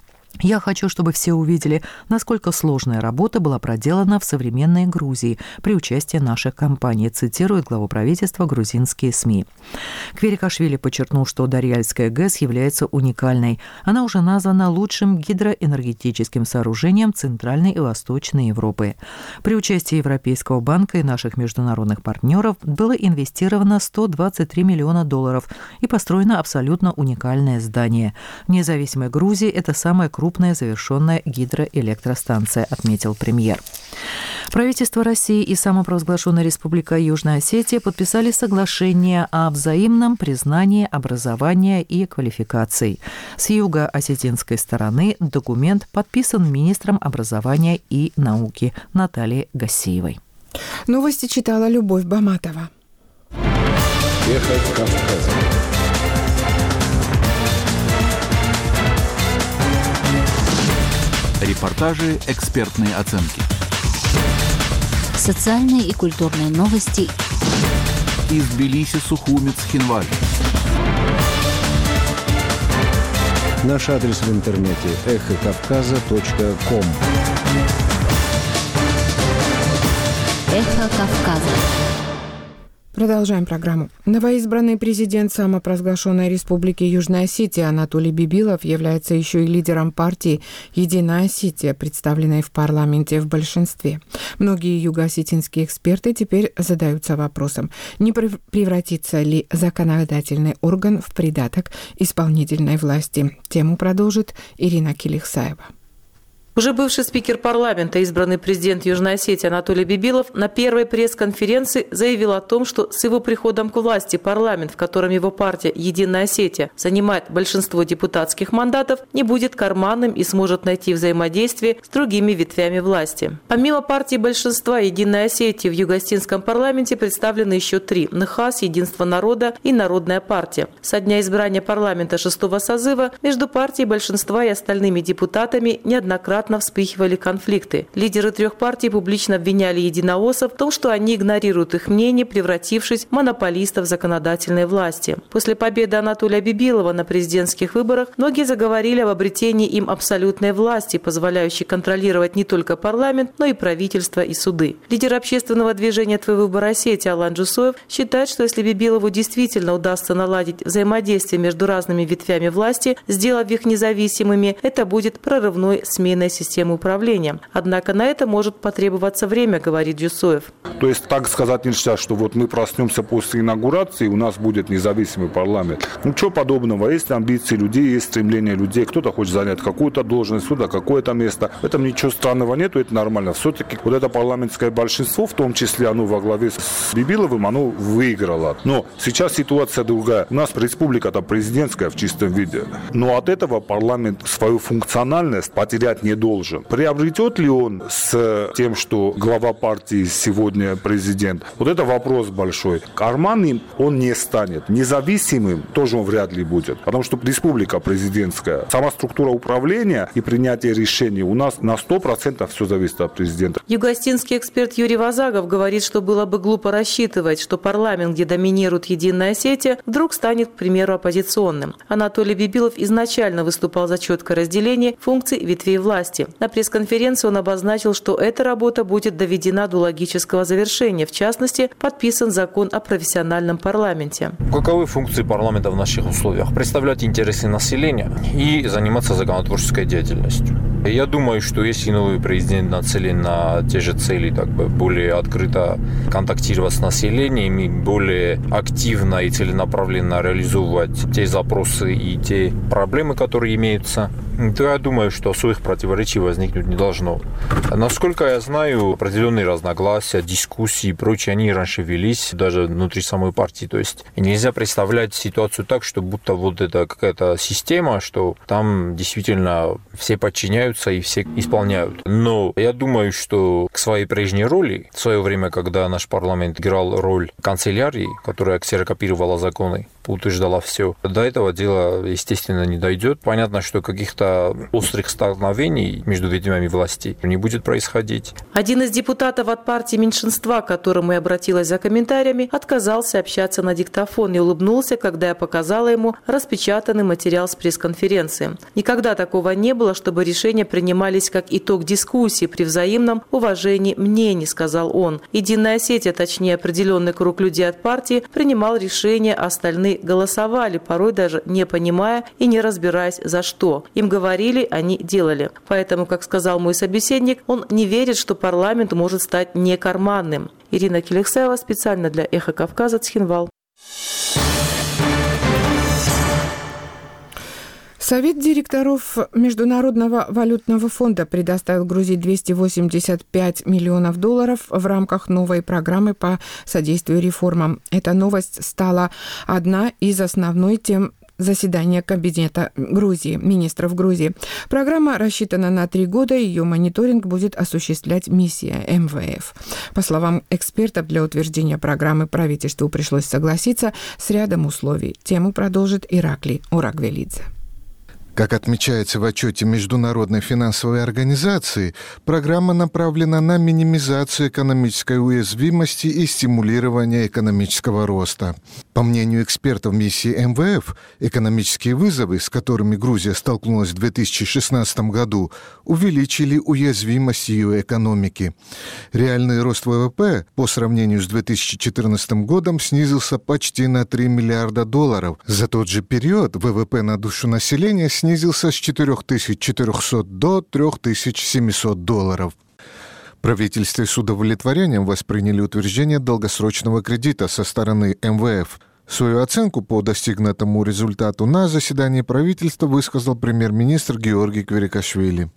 Я хочу, чтобы все увидели, насколько сложная работа была проделана в современной Грузии при участии наших компаний, цитирует главу правительства грузинские СМИ. Кверикашвили подчеркнул, что Дарьяльская ГЭС является уникальной. Она уже названа лучшим гидроэнергетическим сооружением Центральной и Восточной Европы. При участии Европейского банка и наших международных партнеров было инвестировано сто двадцать три миллиона долларов и построено абсолютно уникальное здание. В независимой Грузии это самое крупное крупная завершенная гидроэлектростанция, отметил премьер. Правительство России и самопровозглашенная Республика Южная Осетия подписали соглашение о взаимном признании образования и квалификаций. С юго-осетинской стороны документ подписан министром образования и науки Натальей Гассиевой. Новости читала Любовь Баматова. Эхо Кавказа. Репортажи, экспертные оценки. Социальные и культурные новости. Из Тбилиси, Сухуми, Цхинвали. Наш адрес в интернете эхо кавказа точка ком. Эхо Кавказа. Продолжаем программу. Новоизбранный президент самопровозглашенной Республики Южная Осетия Анатолий Бибилов является еще и лидером партии «Единая Осетия», представленной в парламенте в большинстве. Многие юго-осетинские эксперты теперь задаются вопросом, не превратится ли законодательный орган в придаток исполнительной власти. Тему продолжит Ирина Килихсаева. Уже бывший спикер парламента, избранный президент Южной Осетии Анатолий Бибилов на первой пресс-конференции заявил о том, что с его приходом к власти парламент, в котором его партия «Единая Осетия» занимает большинство депутатских мандатов, не будет карманным и сможет найти взаимодействие с другими ветвями власти. Помимо партии большинства «Единой Осетии» в Юго-Осетинском парламенте представлены еще три – НХАС, Единство народа и Народная партия. Со дня избрания парламента шестого созыва между партией большинства и остальными депутатами неоднократно неоднократно вспыхивали конфликты. Лидеры трех партий публично обвиняли единоосов в том, что они игнорируют их мнение, превратившись в монополистов законодательной власти. После победы Анатолия Бибилова на президентских выборах многие заговорили об обретении им абсолютной власти, позволяющей контролировать не только парламент, но и правительство и суды. Лидер общественного движения «Твой выбор Осетии» Алан Джусоев считает, что если Бибилову действительно удастся наладить взаимодействие между разными ветвями власти, сделав их независимыми, это будет прорывной сменой системы управления. Однако на это может потребоваться время, говорит Джусоев. То есть так сказать нельзя, что вот мы проснемся после инаугурации, у нас будет независимый парламент. Ну, чего подобного. Есть амбиции людей, есть стремление людей. Кто-то хочет занять какую-то должность, кто-то какое-то место. В этом ничего странного нету, это нормально. Все-таки вот это парламентское большинство, в том числе оно во главе с Бибиловым, оно выиграло. Но сейчас ситуация другая. У нас республика-то президентская в чистом виде. Но от этого парламент свою функциональность потерять не должен. Приобретет ли он с тем, что глава партии сегодня президент? Вот это вопрос большой. Карманным он не станет. Независимым тоже он вряд ли будет. Потому что республика президентская. Сама структура управления и принятие решений у нас на сто процентов все зависит от президента. Югостинский эксперт Юрий Вазагов говорит, что было бы глупо рассчитывать, что парламент, где доминирует Единая Осетия, вдруг станет, к примеру, оппозиционным. Анатолий Бибилов изначально выступал за четкое разделение функций ветвей власти. На пресс-конференции он обозначил, что эта работа будет доведена до логического завершения. В частности, подписан закон о профессиональном парламенте. Каковы функции парламента в наших условиях? Представлять интересы населения и заниматься законотворческой деятельностью. Я думаю, что если новый президент нацелен на те же цели, так бы более открыто контактировать с населением и более активно и целенаправленно реализовывать те запросы и те проблемы, которые имеются, то я думаю, что особых противоречий возникнуть не должно. Насколько я знаю, определенные разногласия, дискуссии и прочее, они раньше велись даже внутри самой партии. То есть нельзя представлять ситуацию так, что будто вот это какая-то система, что там действительно все подчиняются и все исполняют. Но я думаю, что к своей прежней роли, в свое время, когда наш парламент играл роль канцелярии, которая ксерокопировала законы, утверждала все, до этого дела, естественно, не дойдет. Понятно, что каких-то острых столкновений между ветвями власти не будет происходить. Один из депутатов от партии меньшинства, к которому я обратилась за комментариями, отказался общаться на диктофон и улыбнулся, когда я показала ему распечатанный материал с пресс-конференции. Никогда такого не было, чтобы решения принимались как итог дискуссии при взаимном уважении мнений, сказал он. Единая Осетия, точнее определенный круг людей от партии, принимал решения, а остальные голосовали, порой даже не понимая и не разбираясь за что. Им говорили, они делали. Поэтому, как сказал мой собеседник, он не верит, что парламент может стать не карманным. Ирина Келексаева специально для «Эхо Кавказа», Цхинвал. Совет директоров Международного валютного фонда предоставил Грузии двести восемьдесят пять миллионов долларов в рамках новой программы по содействию реформам. Эта новость стала одна из основной тем заседания Кабинета Грузии, министров Грузии. Программа рассчитана на три года, ее мониторинг будет осуществлять миссия эм вэ эф. По словам экспертов, для утверждения программы правительству пришлось согласиться с рядом условий. Тему продолжит Ираклий Урагвелидзе. Как отмечается в отчете Международной финансовой организации, программа направлена на минимизацию экономической уязвимости и стимулирование экономического роста. По мнению экспертов миссии эм вэ эф, экономические вызовы, с которыми Грузия столкнулась в две тысячи шестнадцатом году, увеличили уязвимость ее экономики. Реальный рост вэ вэ пэ по сравнению с две тысячи четырнадцатым годом снизился почти на три миллиарда долларов. За тот же период вэ вэ пэ на душу населения снизился снизился с четыре тысячи четырехсот до три тысячи семисот долларов. Правительство с удовлетворением восприняли утверждение долгосрочного кредита со стороны эм вэ эф. Свою оценку по достигнутому результату на заседании правительства высказал премьер-министр Георгий Кверикашвили.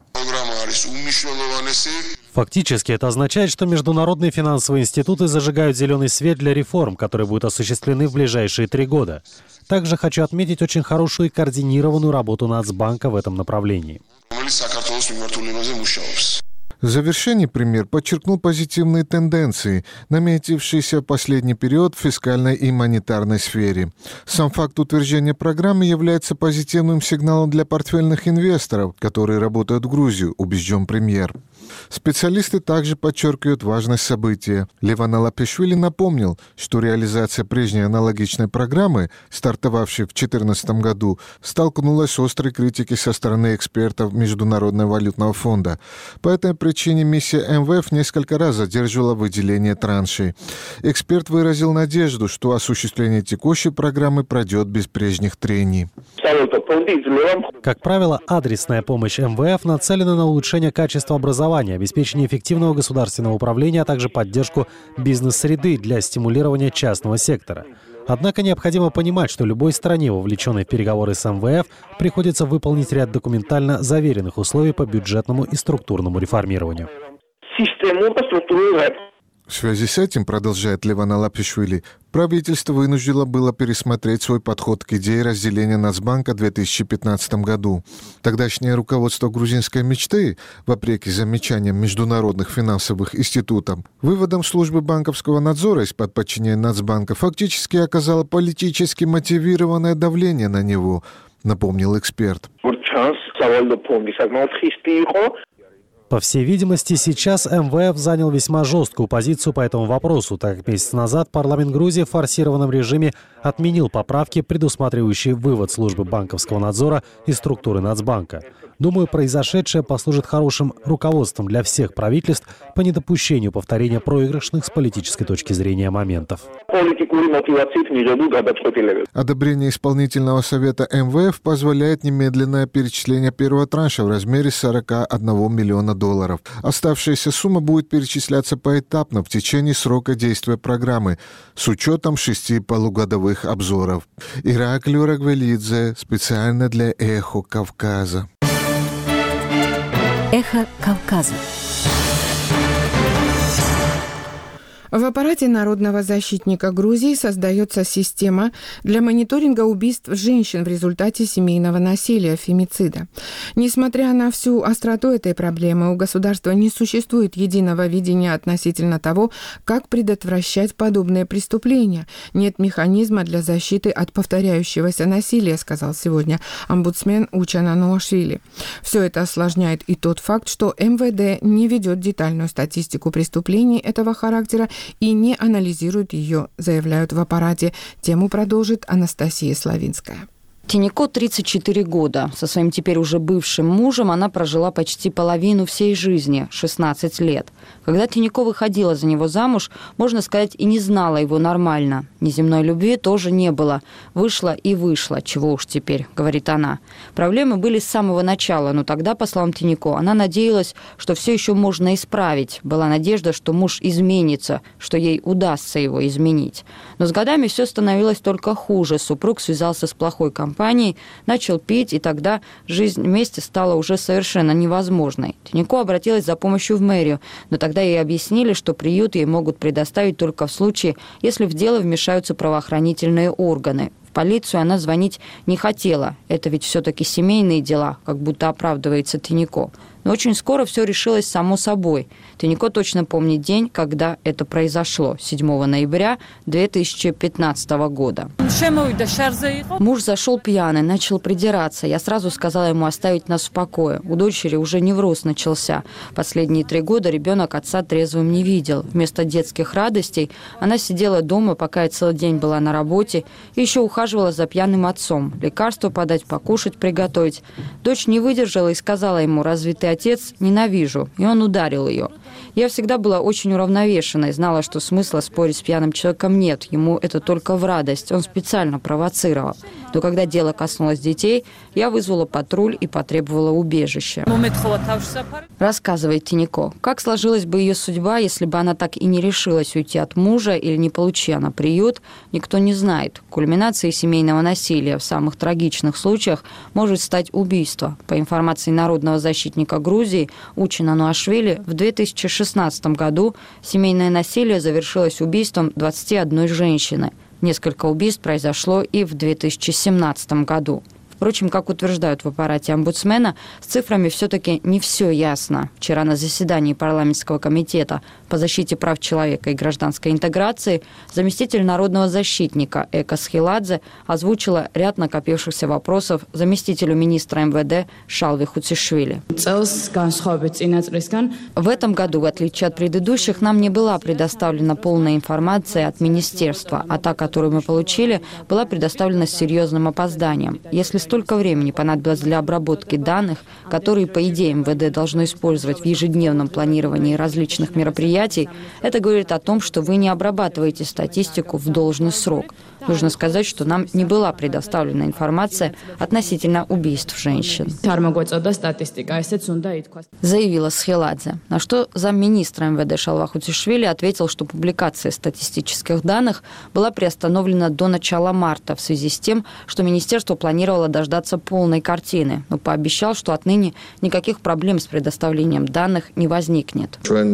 Фактически это означает, что международные финансовые институты зажигают зеленый свет для реформ, которые будут осуществлены в ближайшие три года. Также хочу отметить очень хорошую и координированную работу Нацбанка в этом направлении. В завершении премьер подчеркнул позитивные тенденции, наметившиеся в последний период в фискальной и монетарной сфере. Сам факт утверждения программы является позитивным сигналом для портфельных инвесторов, которые работают в Грузию, убежден премьер. Специалисты также подчеркивают важность события. Леван Алапишвили напомнил, что реализация прежней аналогичной программы, стартовавшей в две тысячи четырнадцатом году, столкнулась с острой критикой со стороны экспертов Международного валютного фонда. По этой причине миссия эм вэ эф несколько раз задерживала выделение траншей. Эксперт выразил надежду, что осуществление текущей программы пройдет без прежних трений. Как правило, адресная помощь эм вэ эф нацелена на улучшение качества образования, обеспечение эффективного государственного управления, а также поддержку бизнес-среды для стимулирования частного сектора. Однако необходимо понимать, что любой стране, вовлеченной в переговоры с эм вэ эф, приходится выполнить ряд документально заверенных условий по бюджетному и структурному реформированию. В связи с этим, продолжает Леван Алапишвили, правительство вынуждено было пересмотреть свой подход к идее разделения Нацбанка в две тысячи пятнадцатом году. Тогдашнее руководство грузинской мечты, вопреки замечаниям международных финансовых институтов, выводом службы банковского надзора из-под подчинения Нацбанка фактически оказало политически мотивированное давление на него, напомнил эксперт. По всей видимости, сейчас эм вэ эф занял весьма жесткую позицию по этому вопросу, так как месяц назад парламент Грузии в форсированном режиме отменил поправки, предусматривающие вывод службы банковского надзора из структуры Нацбанка. Думаю, произошедшее послужит хорошим руководством для всех правительств по недопущению повторения проигрышных с политической точки зрения моментов. Одобрение исполнительного совета эм вэ эф позволяет немедленное перечисление первого транша в размере сорок один миллиона долларов. Оставшаяся сумма будет перечисляться поэтапно в течение срока действия программы с учетом шести полугодовых обзоров. Ираклий Рагвелидзе специально для «Эхо Кавказа». Эхо Кавказа. В аппарате Народного защитника Грузии создается система для мониторинга убийств женщин в результате семейного насилия, фемицида. Несмотря на всю остроту этой проблемы, у государства не существует единого видения относительно того, как предотвращать подобные преступления. Нет механизма для защиты от повторяющегося насилия, сказал сегодня омбудсмен Учан Ануашвили. Все это осложняет и тот факт, что эм вэ дэ не ведет детальную статистику преступлений этого характера и не анализируют ее, заявляют в аппарате. Тему продолжит Анастасия Славинская. Тинько тридцать четыре года. Со своим теперь уже бывшим мужем она прожила почти половину всей жизни, шестнадцать лет. Когда Тинько выходила за него замуж, можно сказать, и не знала его нормально. Неземной любви тоже не было. Вышла и вышла, чего уж теперь, говорит она. Проблемы были с самого начала, но тогда, по словам Тинько, она надеялась, что все еще можно исправить. Была надежда, что муж изменится, что ей удастся его изменить. Но с годами все становилось только хуже. Супруг связался с плохой компанией, начал пить, и тогда жизнь вместе стала уже совершенно невозможной. Тинько обратилась за помощью в мэрию, но тогда ей объяснили, что приют ей могут предоставить только в случае, если в дело вмешаются правоохранительные органы. В полицию она звонить не хотела. Это ведь все-таки семейные дела, как будто оправдывается Тинько. Но очень скоро все решилось само собой. Тинько точно помнит день, когда это произошло, седьмого ноября две тысячи пятнадцатого года. Муж зашел пьяный, начал придираться. Я сразу сказала ему оставить нас в покое. У дочери уже невроз начался. Последние три года ребенок отца трезвым не видел. Вместо детских радостей она сидела дома, пока я целый день была на работе, и еще ухаживала за пьяным отцом. Лекарства подать, покушать приготовить. Дочь не выдержала и сказала ему: «Разве ты отец? Ненавижу». И он ударил ее. Я всегда была очень уравновешенной, знала, что смысла спорить с пьяным человеком нет. Ему это только в радость. Он специально провоцировал. Но когда дело коснулось детей, я вызвала патруль и потребовала убежища. Рассказывает Тинько, как сложилась бы ее судьба, если бы она так и не решилась уйти от мужа или не получи она приют, никто не знает. Кульминацией семейного насилия в самых трагичных случаях может стать убийство. По информации Народного защитника Грузии Учана Ануашвили, в две тысячи шестнадцатом году семейное насилие завершилось убийством двадцати одной женщины. Несколько убийств произошло и в две тысячи семнадцатом году. В Впрочем, как утверждают в аппарате омбудсмена, с цифрами все-таки не все ясно. Вчера на заседании парламентского комитета по защите прав человека и гражданской интеграции заместитель народного защитника Эка Схиладзе озвучила ряд накопившихся вопросов заместителю министра эм вэ дэ Шалви Хуцишвили. В этом году, в отличие от предыдущих, нам не была предоставлена полная информация от министерства, а та, которую мы получили, была предоставлена с серьезным опозданием. Если столько времени понадобилось для обработки данных, которые, по идее, эм вэ дэ должно использовать в ежедневном планировании различных мероприятий, это говорит о том, что вы не обрабатываете статистику в должный срок. Нужно сказать, что нам не была предоставлена информация относительно убийств женщин, заявила Схиладзе. На что замминистра эм вэ дэ Шалва Хуцишвили ответил, что публикация статистических данных была приостановлена до начала марта в связи с тем, что министерство планировало дождаться полной картины, но пообещал, что отныне никаких проблем с предоставлением данных не возникнет.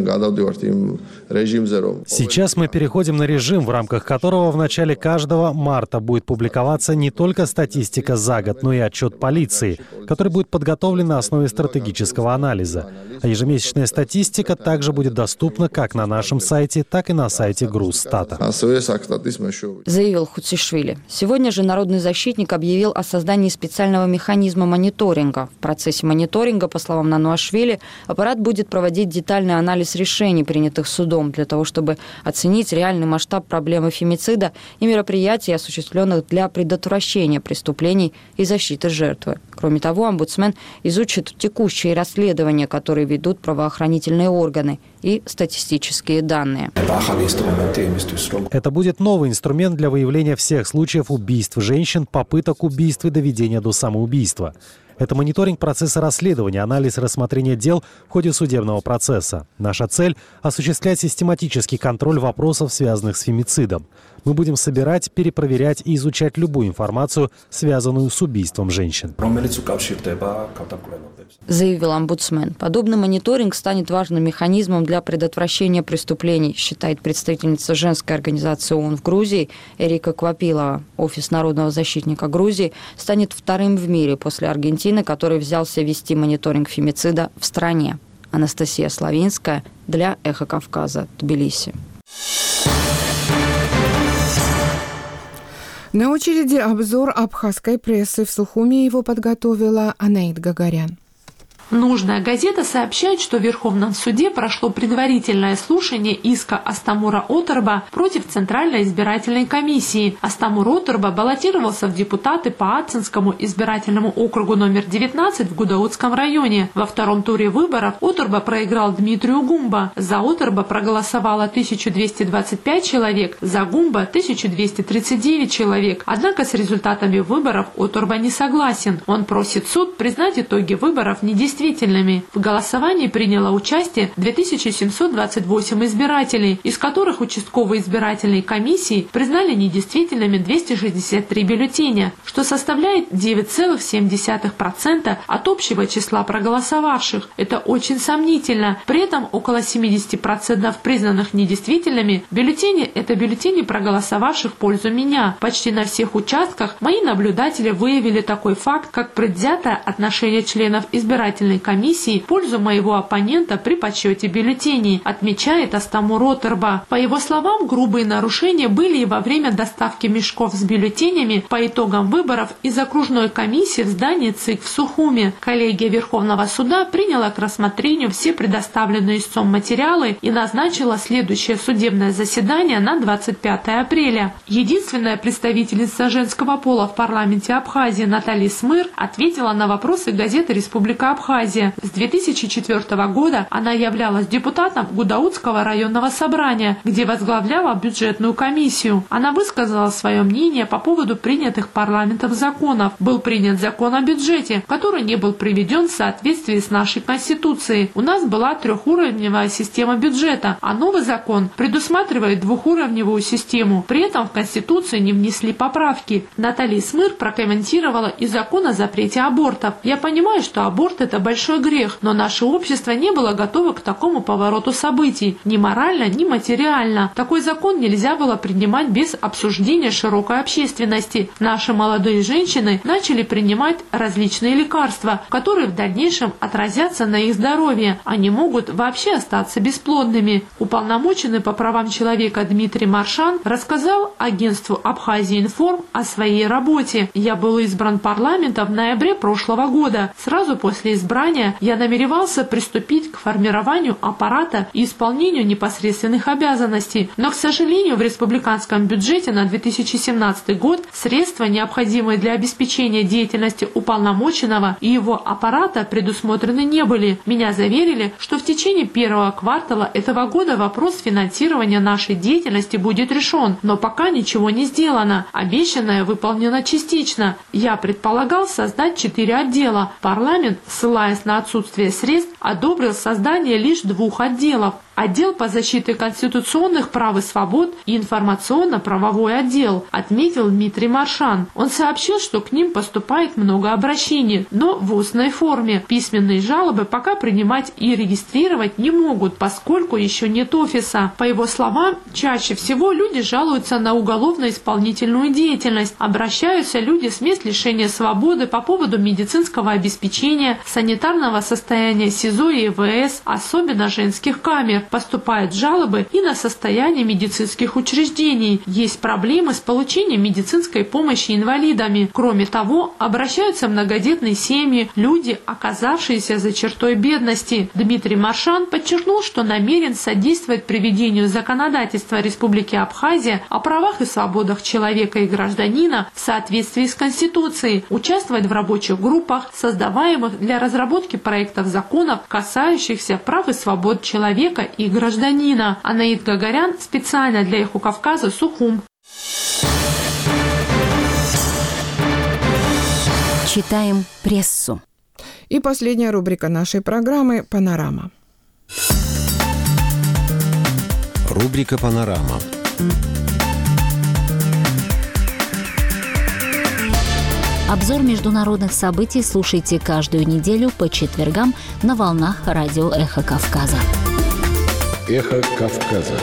Сейчас мы переходим на режим, в рамках которого в начале каждого марта будет публиковаться не только статистика за год, но и отчет полиции, который будет подготовлен на основе стратегического анализа. А ежемесячная статистика также будет доступна как на нашем сайте, так и на сайте Грузстата, заявил Хуцишвили. Сегодня же народный защитник объявил о создании специального механизма мониторинга. В процессе мониторинга, по словам Нануашвили, аппарат будет проводить детальный анализ решений, принятых судом, для того, чтобы оценить реальный масштаб проблемы фемицида и мероприятий, осуществленных для предотвращения преступлений и защиты жертвы. Кроме того, омбудсмен изучит текущие расследования, которые ведут правоохранительные органы, и статистические данные. Это будет новый инструмент для выявления всех случаев убийств женщин, попыток убийств и доведения до самоубийства. Это мониторинг процесса расследования, анализ и рассмотрение дел в ходе судебного процесса. Наша цель – осуществлять систематический контроль вопросов, связанных с фемицидом. Мы будем собирать, перепроверять и изучать любую информацию, связанную с убийством женщин, заявил омбудсмен. Подобный мониторинг станет важным механизмом для предотвращения преступлений, считает представительница женской организации ООН в Грузии Эрика Квапилова. Офис народного защитника Грузии станет вторым в мире после Аргентины, который взялся вести мониторинг фемицида в стране. Анастасия Славинская для «Эхо Кавказа», Тбилиси. На очереди обзор абхазской прессы. В Сухуми его подготовила Анаид Гагарян. Нужная газета сообщает, что в Верховном суде прошло предварительное слушание иска Астамура Оторба против Центральной избирательной комиссии. Астамур Оторба баллотировался в депутаты по Ацинскому избирательному округу номер девятнадцать в Гудаутском районе. Во втором туре выборов Оторба проиграл Дмитрию Гумба. За Оторба проголосовало тысяча двести двадцать пять человек, за Гумба тысяча двести тридцать девять человек. Однако с результатами выборов Оторба не согласен. Он просит суд признать итоги выборов недействительными. В голосовании приняло участие две тысячи семьсот двадцать восемь избирателей, из которых участковые избирательные комиссии признали недействительными двести шестьдесят три бюллетеня, что составляет девять целых семь десятых процента от общего числа проголосовавших. Это очень сомнительно. При этом около семьдесят процентов признанных недействительными бюллетени – это бюллетени проголосовавших в пользу меня. Почти на всех участках мои наблюдатели выявили такой факт, как предвзятое отношение членов избирательной комиссии в пользу моего оппонента при подсчете бюллетеней, отмечает Астамур Оторба. По его словам, грубые нарушения были и во время доставки мешков с бюллетенями по итогам выборов из окружной комиссии в здании ЦИК в Сухуми. Коллегия Верховного суда приняла к рассмотрению все предоставленные истцом материалы и назначила следующее судебное заседание на двадцать пятое апреля. Единственная представительница женского пола в парламенте Абхазии Натали Смыр ответила на вопросы газеты «Республика Абхазия». С две тысячи четвёртого года она являлась депутатом Гудаутского районного собрания, где возглавляла бюджетную комиссию. Она высказала свое мнение по поводу принятых парламентом законов. Был принят закон о бюджете, который не был приведен в соответствии с нашей Конституцией. У нас была трехуровневая система бюджета, а новый закон предусматривает двухуровневую систему. При этом в Конституцию не внесли поправки. Наталья Смыр прокомментировала и закон о запрете абортов. Я понимаю, что аборт – это большой грех, но наше общество не было готово к такому повороту событий, ни морально, ни материально. Такой закон нельзя было принимать без обсуждения широкой общественности. Наши молодые женщины начали принимать различные лекарства, которые в дальнейшем отразятся на их здоровье. Они могут вообще остаться бесплодными. Уполномоченный по правам человека Дмитрий Маршан рассказал агентству «Абхазия-Информ» о своей работе. «Я был избран парламентом в ноябре прошлого года. Сразу после избрания я намеревался приступить к формированию аппарата и исполнению непосредственных обязанностей. Но, к сожалению, в республиканском бюджете на две тысячи семнадцатый год средства, необходимые для обеспечения деятельности уполномоченного и его аппарата, предусмотрены не были. Меня заверили, что в течение первого квартала этого года вопрос финансирования нашей деятельности будет решен, но пока ничего не сделано. Обещанное выполнено частично. Я предполагал создать четыре отдела. Парламент, ссылаясь на отсутствие средств, одобрил создание лишь двух отделов. Отдел по защите конституционных прав и свобод и информационно-правовой отдел, отметил Дмитрий Маршан. Он сообщил, что к ним поступает много обращений, но в устной форме. Письменные жалобы пока принимать и регистрировать не могут, поскольку еще нет офиса. По его словам, чаще всего люди жалуются на уголовно-исполнительную деятельность. Обращаются люди с мест лишения свободы по поводу медицинского обеспечения, санитарного состояния СИЗО и ИВС, особенно женских камер. Поступают жалобы и на состояние медицинских учреждений. Есть проблемы с получением медицинской помощи инвалидами. Кроме того, обращаются многодетные семьи, люди, оказавшиеся за чертой бедности. Дмитрий Маршан подчеркнул, что намерен содействовать приведению законодательства Республики Абхазия о правах и свободах человека и гражданина в соответствии с Конституцией, участвовать в рабочих группах, создаваемых для разработки проектов законов, касающихся прав и свобод человека и гражданина. Анаид Гагарян специально для Эхо Кавказа, Сухум. Читаем прессу. И последняя рубрика нашей программы «Панорама». Рубрика «Панорама». Обзор международных событий слушайте каждую неделю по четвергам на волнах радио «Эхо Кавказа». Эхо Кавказа.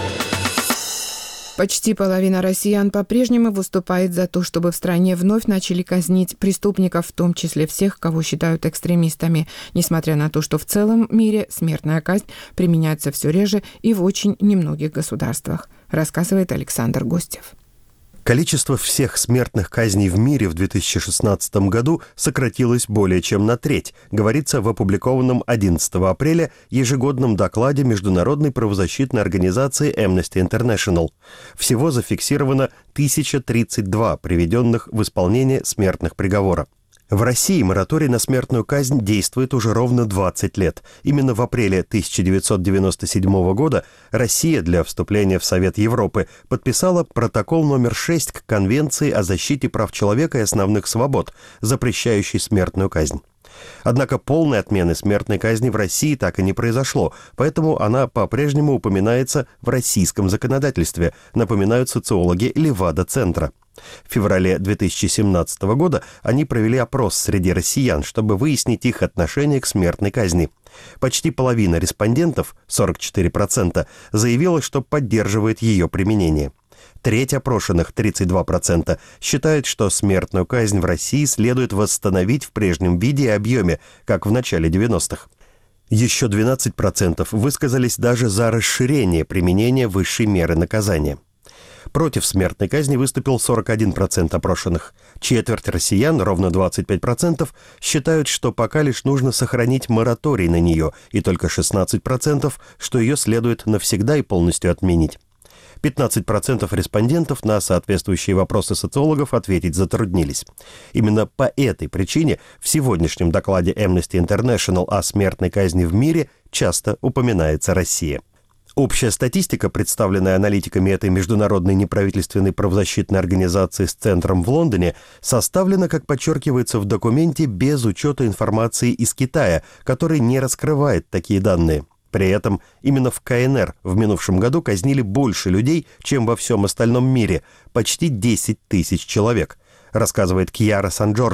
Почти половина россиян по-прежнему выступает за то, чтобы в стране вновь начали казнить преступников, в том числе всех, кого считают экстремистами, несмотря на то, что в целом мире смертная казнь применяется все реже и в очень немногих государствах, рассказывает Александр Гостев. Количество всех смертных казней в мире в две тысячи шестнадцатом году сократилось более чем на треть, говорится в опубликованном одиннадцатого апреля ежегодном докладе международной правозащитной организации Amnesty International. Всего зафиксировано тысяча тридцать два приведенных в исполнение смертных приговора. В России мораторий на смертную казнь действует уже ровно двадцать лет. Именно в апреле тысяча девятьсот девяносто седьмого года Россия для вступления в Совет Европы подписала протокол номер шесть к Конвенции о защите прав человека и основных свобод, запрещающий смертную казнь. Однако полной отмены смертной казни в России так и не произошло, поэтому она по-прежнему упоминается в российском законодательстве, напоминают социологи Левада-центра. В феврале две тысячи семнадцатого года они провели опрос среди россиян, чтобы выяснить их отношение к смертной казни. Почти половина респондентов, сорок четыре процента, заявила, что поддерживает ее применение. Треть опрошенных, тридцать два процента, считает, что смертную казнь в России следует восстановить в прежнем виде и объеме, как в начале девяностых. Еще двенадцать процентов высказались даже за расширение применения высшей меры наказания. Против смертной казни выступил сорок один процент опрошенных. Четверть россиян, ровно двадцать пять процентов, считают, что пока лишь нужно сохранить мораторий на нее, и только шестнадцать процентов, что ее следует навсегда и полностью отменить. пятнадцать процентов респондентов на соответствующие вопросы социологов ответить затруднились. Именно по этой причине в сегодняшнем докладе Amnesty International о смертной казни в мире часто упоминается Россия. Общая статистика, представленная аналитиками этой международной неправительственной правозащитной организации с центром в Лондоне, составлена, как подчеркивается в документе, без учета информации из Китая, который не раскрывает такие данные. При этом именно в КНР в минувшем году казнили больше людей, чем во всем остальном мире, почти десять тысяч человек, рассказывает Кьяра Сан-Джорджио,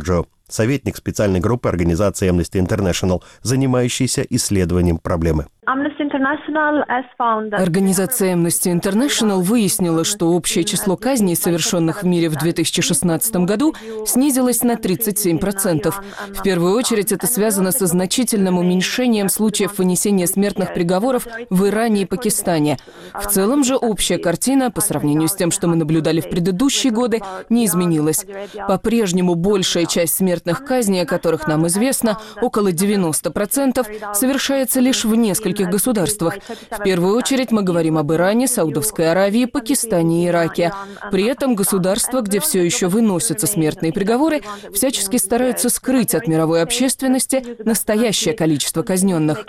советник специальной группы организации Amnesty International, занимающейся исследованием проблемы. Организация Amnesty International выяснила, что общее число казней, совершенных в мире в две тысячи шестнадцатом году, снизилось на тридцать семь процентов. В первую очередь это связано со значительным уменьшением случаев вынесения смертных приговоров в Иране и Пакистане. В целом же общая картина, по сравнению с тем, что мы наблюдали в предыдущие годы, не изменилась. По-прежнему большая часть смертных казней, о которых нам известно, около девяноста процентов, совершается лишь в нескольких государствах. В первую очередь мы говорим об Иране, Саудовской Аравии, Пакистане и Ираке. При этом государства, где все еще выносятся смертные приговоры, всячески стараются скрыть от мировой общественности настоящее количество казненных.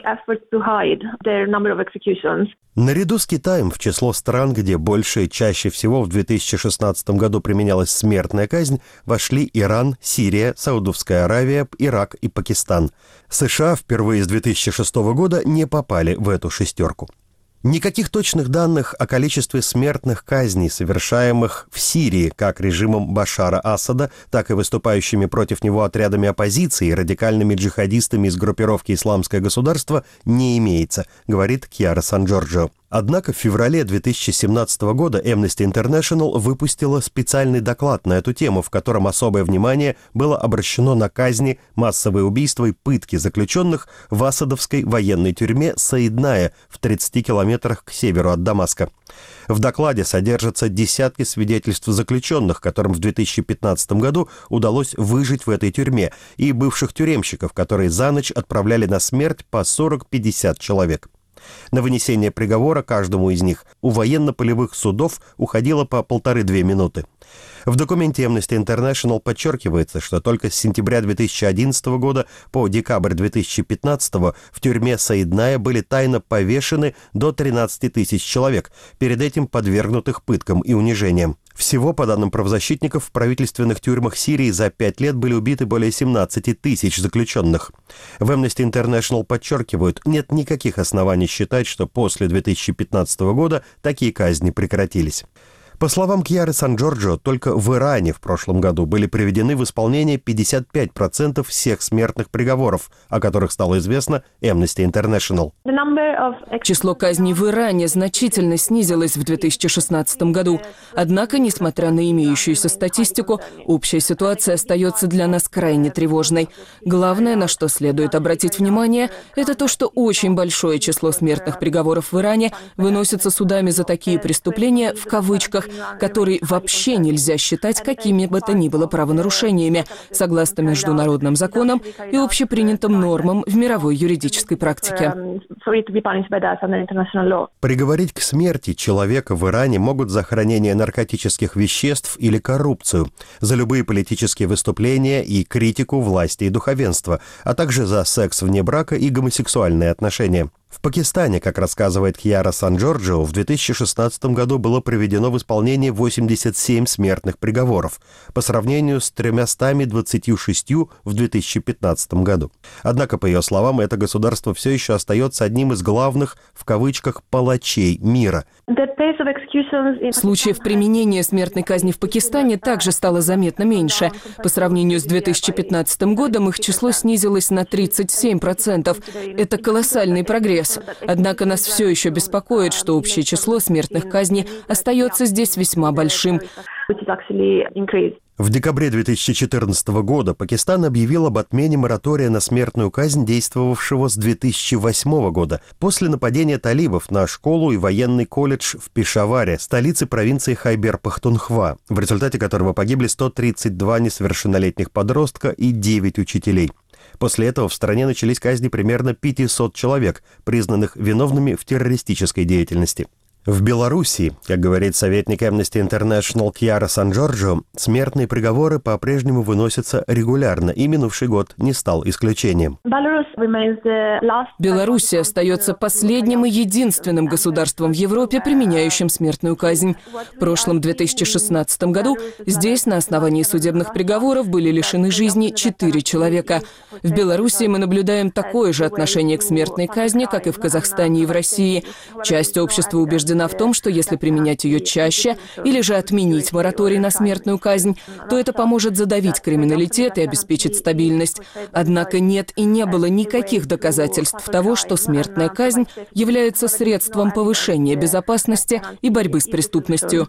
Наряду с Китаем в число стран, где больше и чаще всего в две тысячи шестнадцатом году применялась смертная казнь, вошли Иран, Сирия, Саудовская Аравия, Ирак и Пакистан. США впервые с две тысячи шестого года не попали в эту шестерку. Никаких точных данных о количестве смертных казней, совершаемых в Сирии как режимом Башара Асада, так и выступающими против него отрядами оппозиции и радикальными джихадистами из группировки «Исламское государство», не имеется, говорит Кьяра Сан-Джорджио. Однако в феврале две тысячи семнадцатого года Amnesty International выпустила специальный доклад на эту тему, в котором особое внимание было обращено на казни, массовые убийства и пытки заключенных в асадовской военной тюрьме Саидная в тридцати километрах к северу от Дамаска. В докладе содержатся десятки свидетельств заключенных, которым в две тысячи пятнадцатом году удалось выжить в этой тюрьме, и бывших тюремщиков, которые за ночь отправляли на смерть по сорок-пятьдесят человек. На вынесение приговора каждому из них у военно-полевых судов уходило по полторы-две минуты. В документе Amnesty International подчеркивается, что только с сентября две тысячи одиннадцатого года по декабрь две тысячи пятнадцатого в тюрьме Саидная были тайно повешены до тринадцати тысяч человек, перед этим подвергнутых пыткам и унижениям. Всего, по данным правозащитников, в правительственных тюрьмах Сирии за пять лет были убиты более семнадцати тысяч заключенных. В Amnesty International подчеркивают, нет никаких оснований считать, что после две тысячи пятнадцатого года такие казни прекратились. По словам Кьяры Сан-Джорджио, только в Иране в прошлом году были приведены в исполнение пятьдесят пять процентов всех смертных приговоров, о которых стало известно Amnesty International. Число казней в Иране значительно снизилось в две тысячи шестнадцатом году. Однако, несмотря на имеющуюся статистику, общая ситуация остается для нас крайне тревожной. Главное, на что следует обратить внимание, это то, что очень большое число смертных приговоров в Иране выносится судами за такие преступления, в кавычках, которые вообще нельзя считать какими бы то ни было правонарушениями, согласно международным законам и общепринятым нормам в мировой юридической практике. Приговорить к смерти человека в Иране могут за хранение наркотических веществ или коррупцию, за любые политические выступления и критику власти и духовенства, а также за секс вне брака и гомосексуальные отношения. В Пакистане, как рассказывает Кьяра Сан-Джорджио, в две тысячи шестнадцатом году было приведено в исполнение восемьдесят семь смертных приговоров, по сравнению с тремястами двадцатью шестью в две тысячи пятнадцатом году. Однако, по ее словам, это государство все еще остается одним из главных, в кавычках, «палачей мира». Случаев применения смертной казни в Пакистане также стало заметно меньше. По сравнению с две тысячи пятнадцатым годом их число снизилось на тридцать семь процентов. Это колоссальный прогресс. Однако нас все еще беспокоит, что общее число смертных казней остается здесь весьма большим. В декабре две тысячи четырнадцатого года Пакистан объявил об отмене моратория на смертную казнь, действовавшего с две тысячи восьмого года, после нападения талибов на школу и военный колледж в Пешаваре, столице провинции Хайбер-Пахтунхва, в результате которого погибли сто тридцать два несовершеннолетних подростка и девять учителей. После этого в стране начались казни примерно пятисот человек, признанных виновными в террористической деятельности. В Белоруссии, как говорит советник Amnesty International Кьяра Сан-Джорджио, смертные приговоры по-прежнему выносятся регулярно, и минувший год не стал исключением. Белоруссия остается последним и единственным государством в Европе, применяющим смертную казнь. В прошлом две тысячи шестнадцатом году здесь на основании судебных приговоров были лишены жизни четыре человека. В Белоруссии мы наблюдаем такое же отношение к смертной казни, как и в Казахстане и в России. Часть общества убеждена, убеждена в том, что если применять ее чаще или же отменить мораторий на смертную казнь, то это поможет задавить криминалитет и обеспечить стабильность. Однако нет и не было никаких доказательств того, что смертная казнь является средством повышения безопасности и борьбы с преступностью.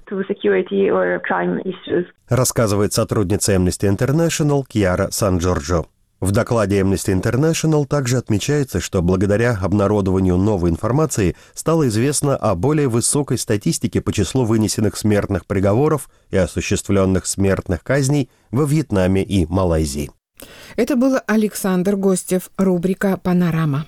Рассказывает сотрудница Amnesty International Кьяра Сан-Джорджо. В докладе Amnesty International также отмечается, что благодаря обнародованию новой информации стало известно о более высокой статистике по числу вынесенных смертных приговоров и осуществленных смертных казней во Вьетнаме и Малайзии. Это был Александр Гостев, рубрика «Панорама».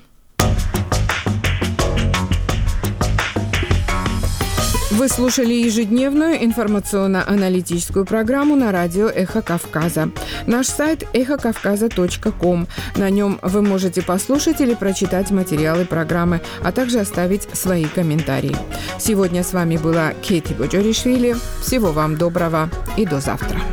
Вы слушали ежедневную информационно-аналитическую программу на радио «Эхо Кавказа». Наш сайт эхо кавказа точка ком. На нем вы можете послушать или прочитать материалы программы, а также оставить свои комментарии. Сегодня с вами была Кейти Боджоришвили. Всего вам доброго и до завтра.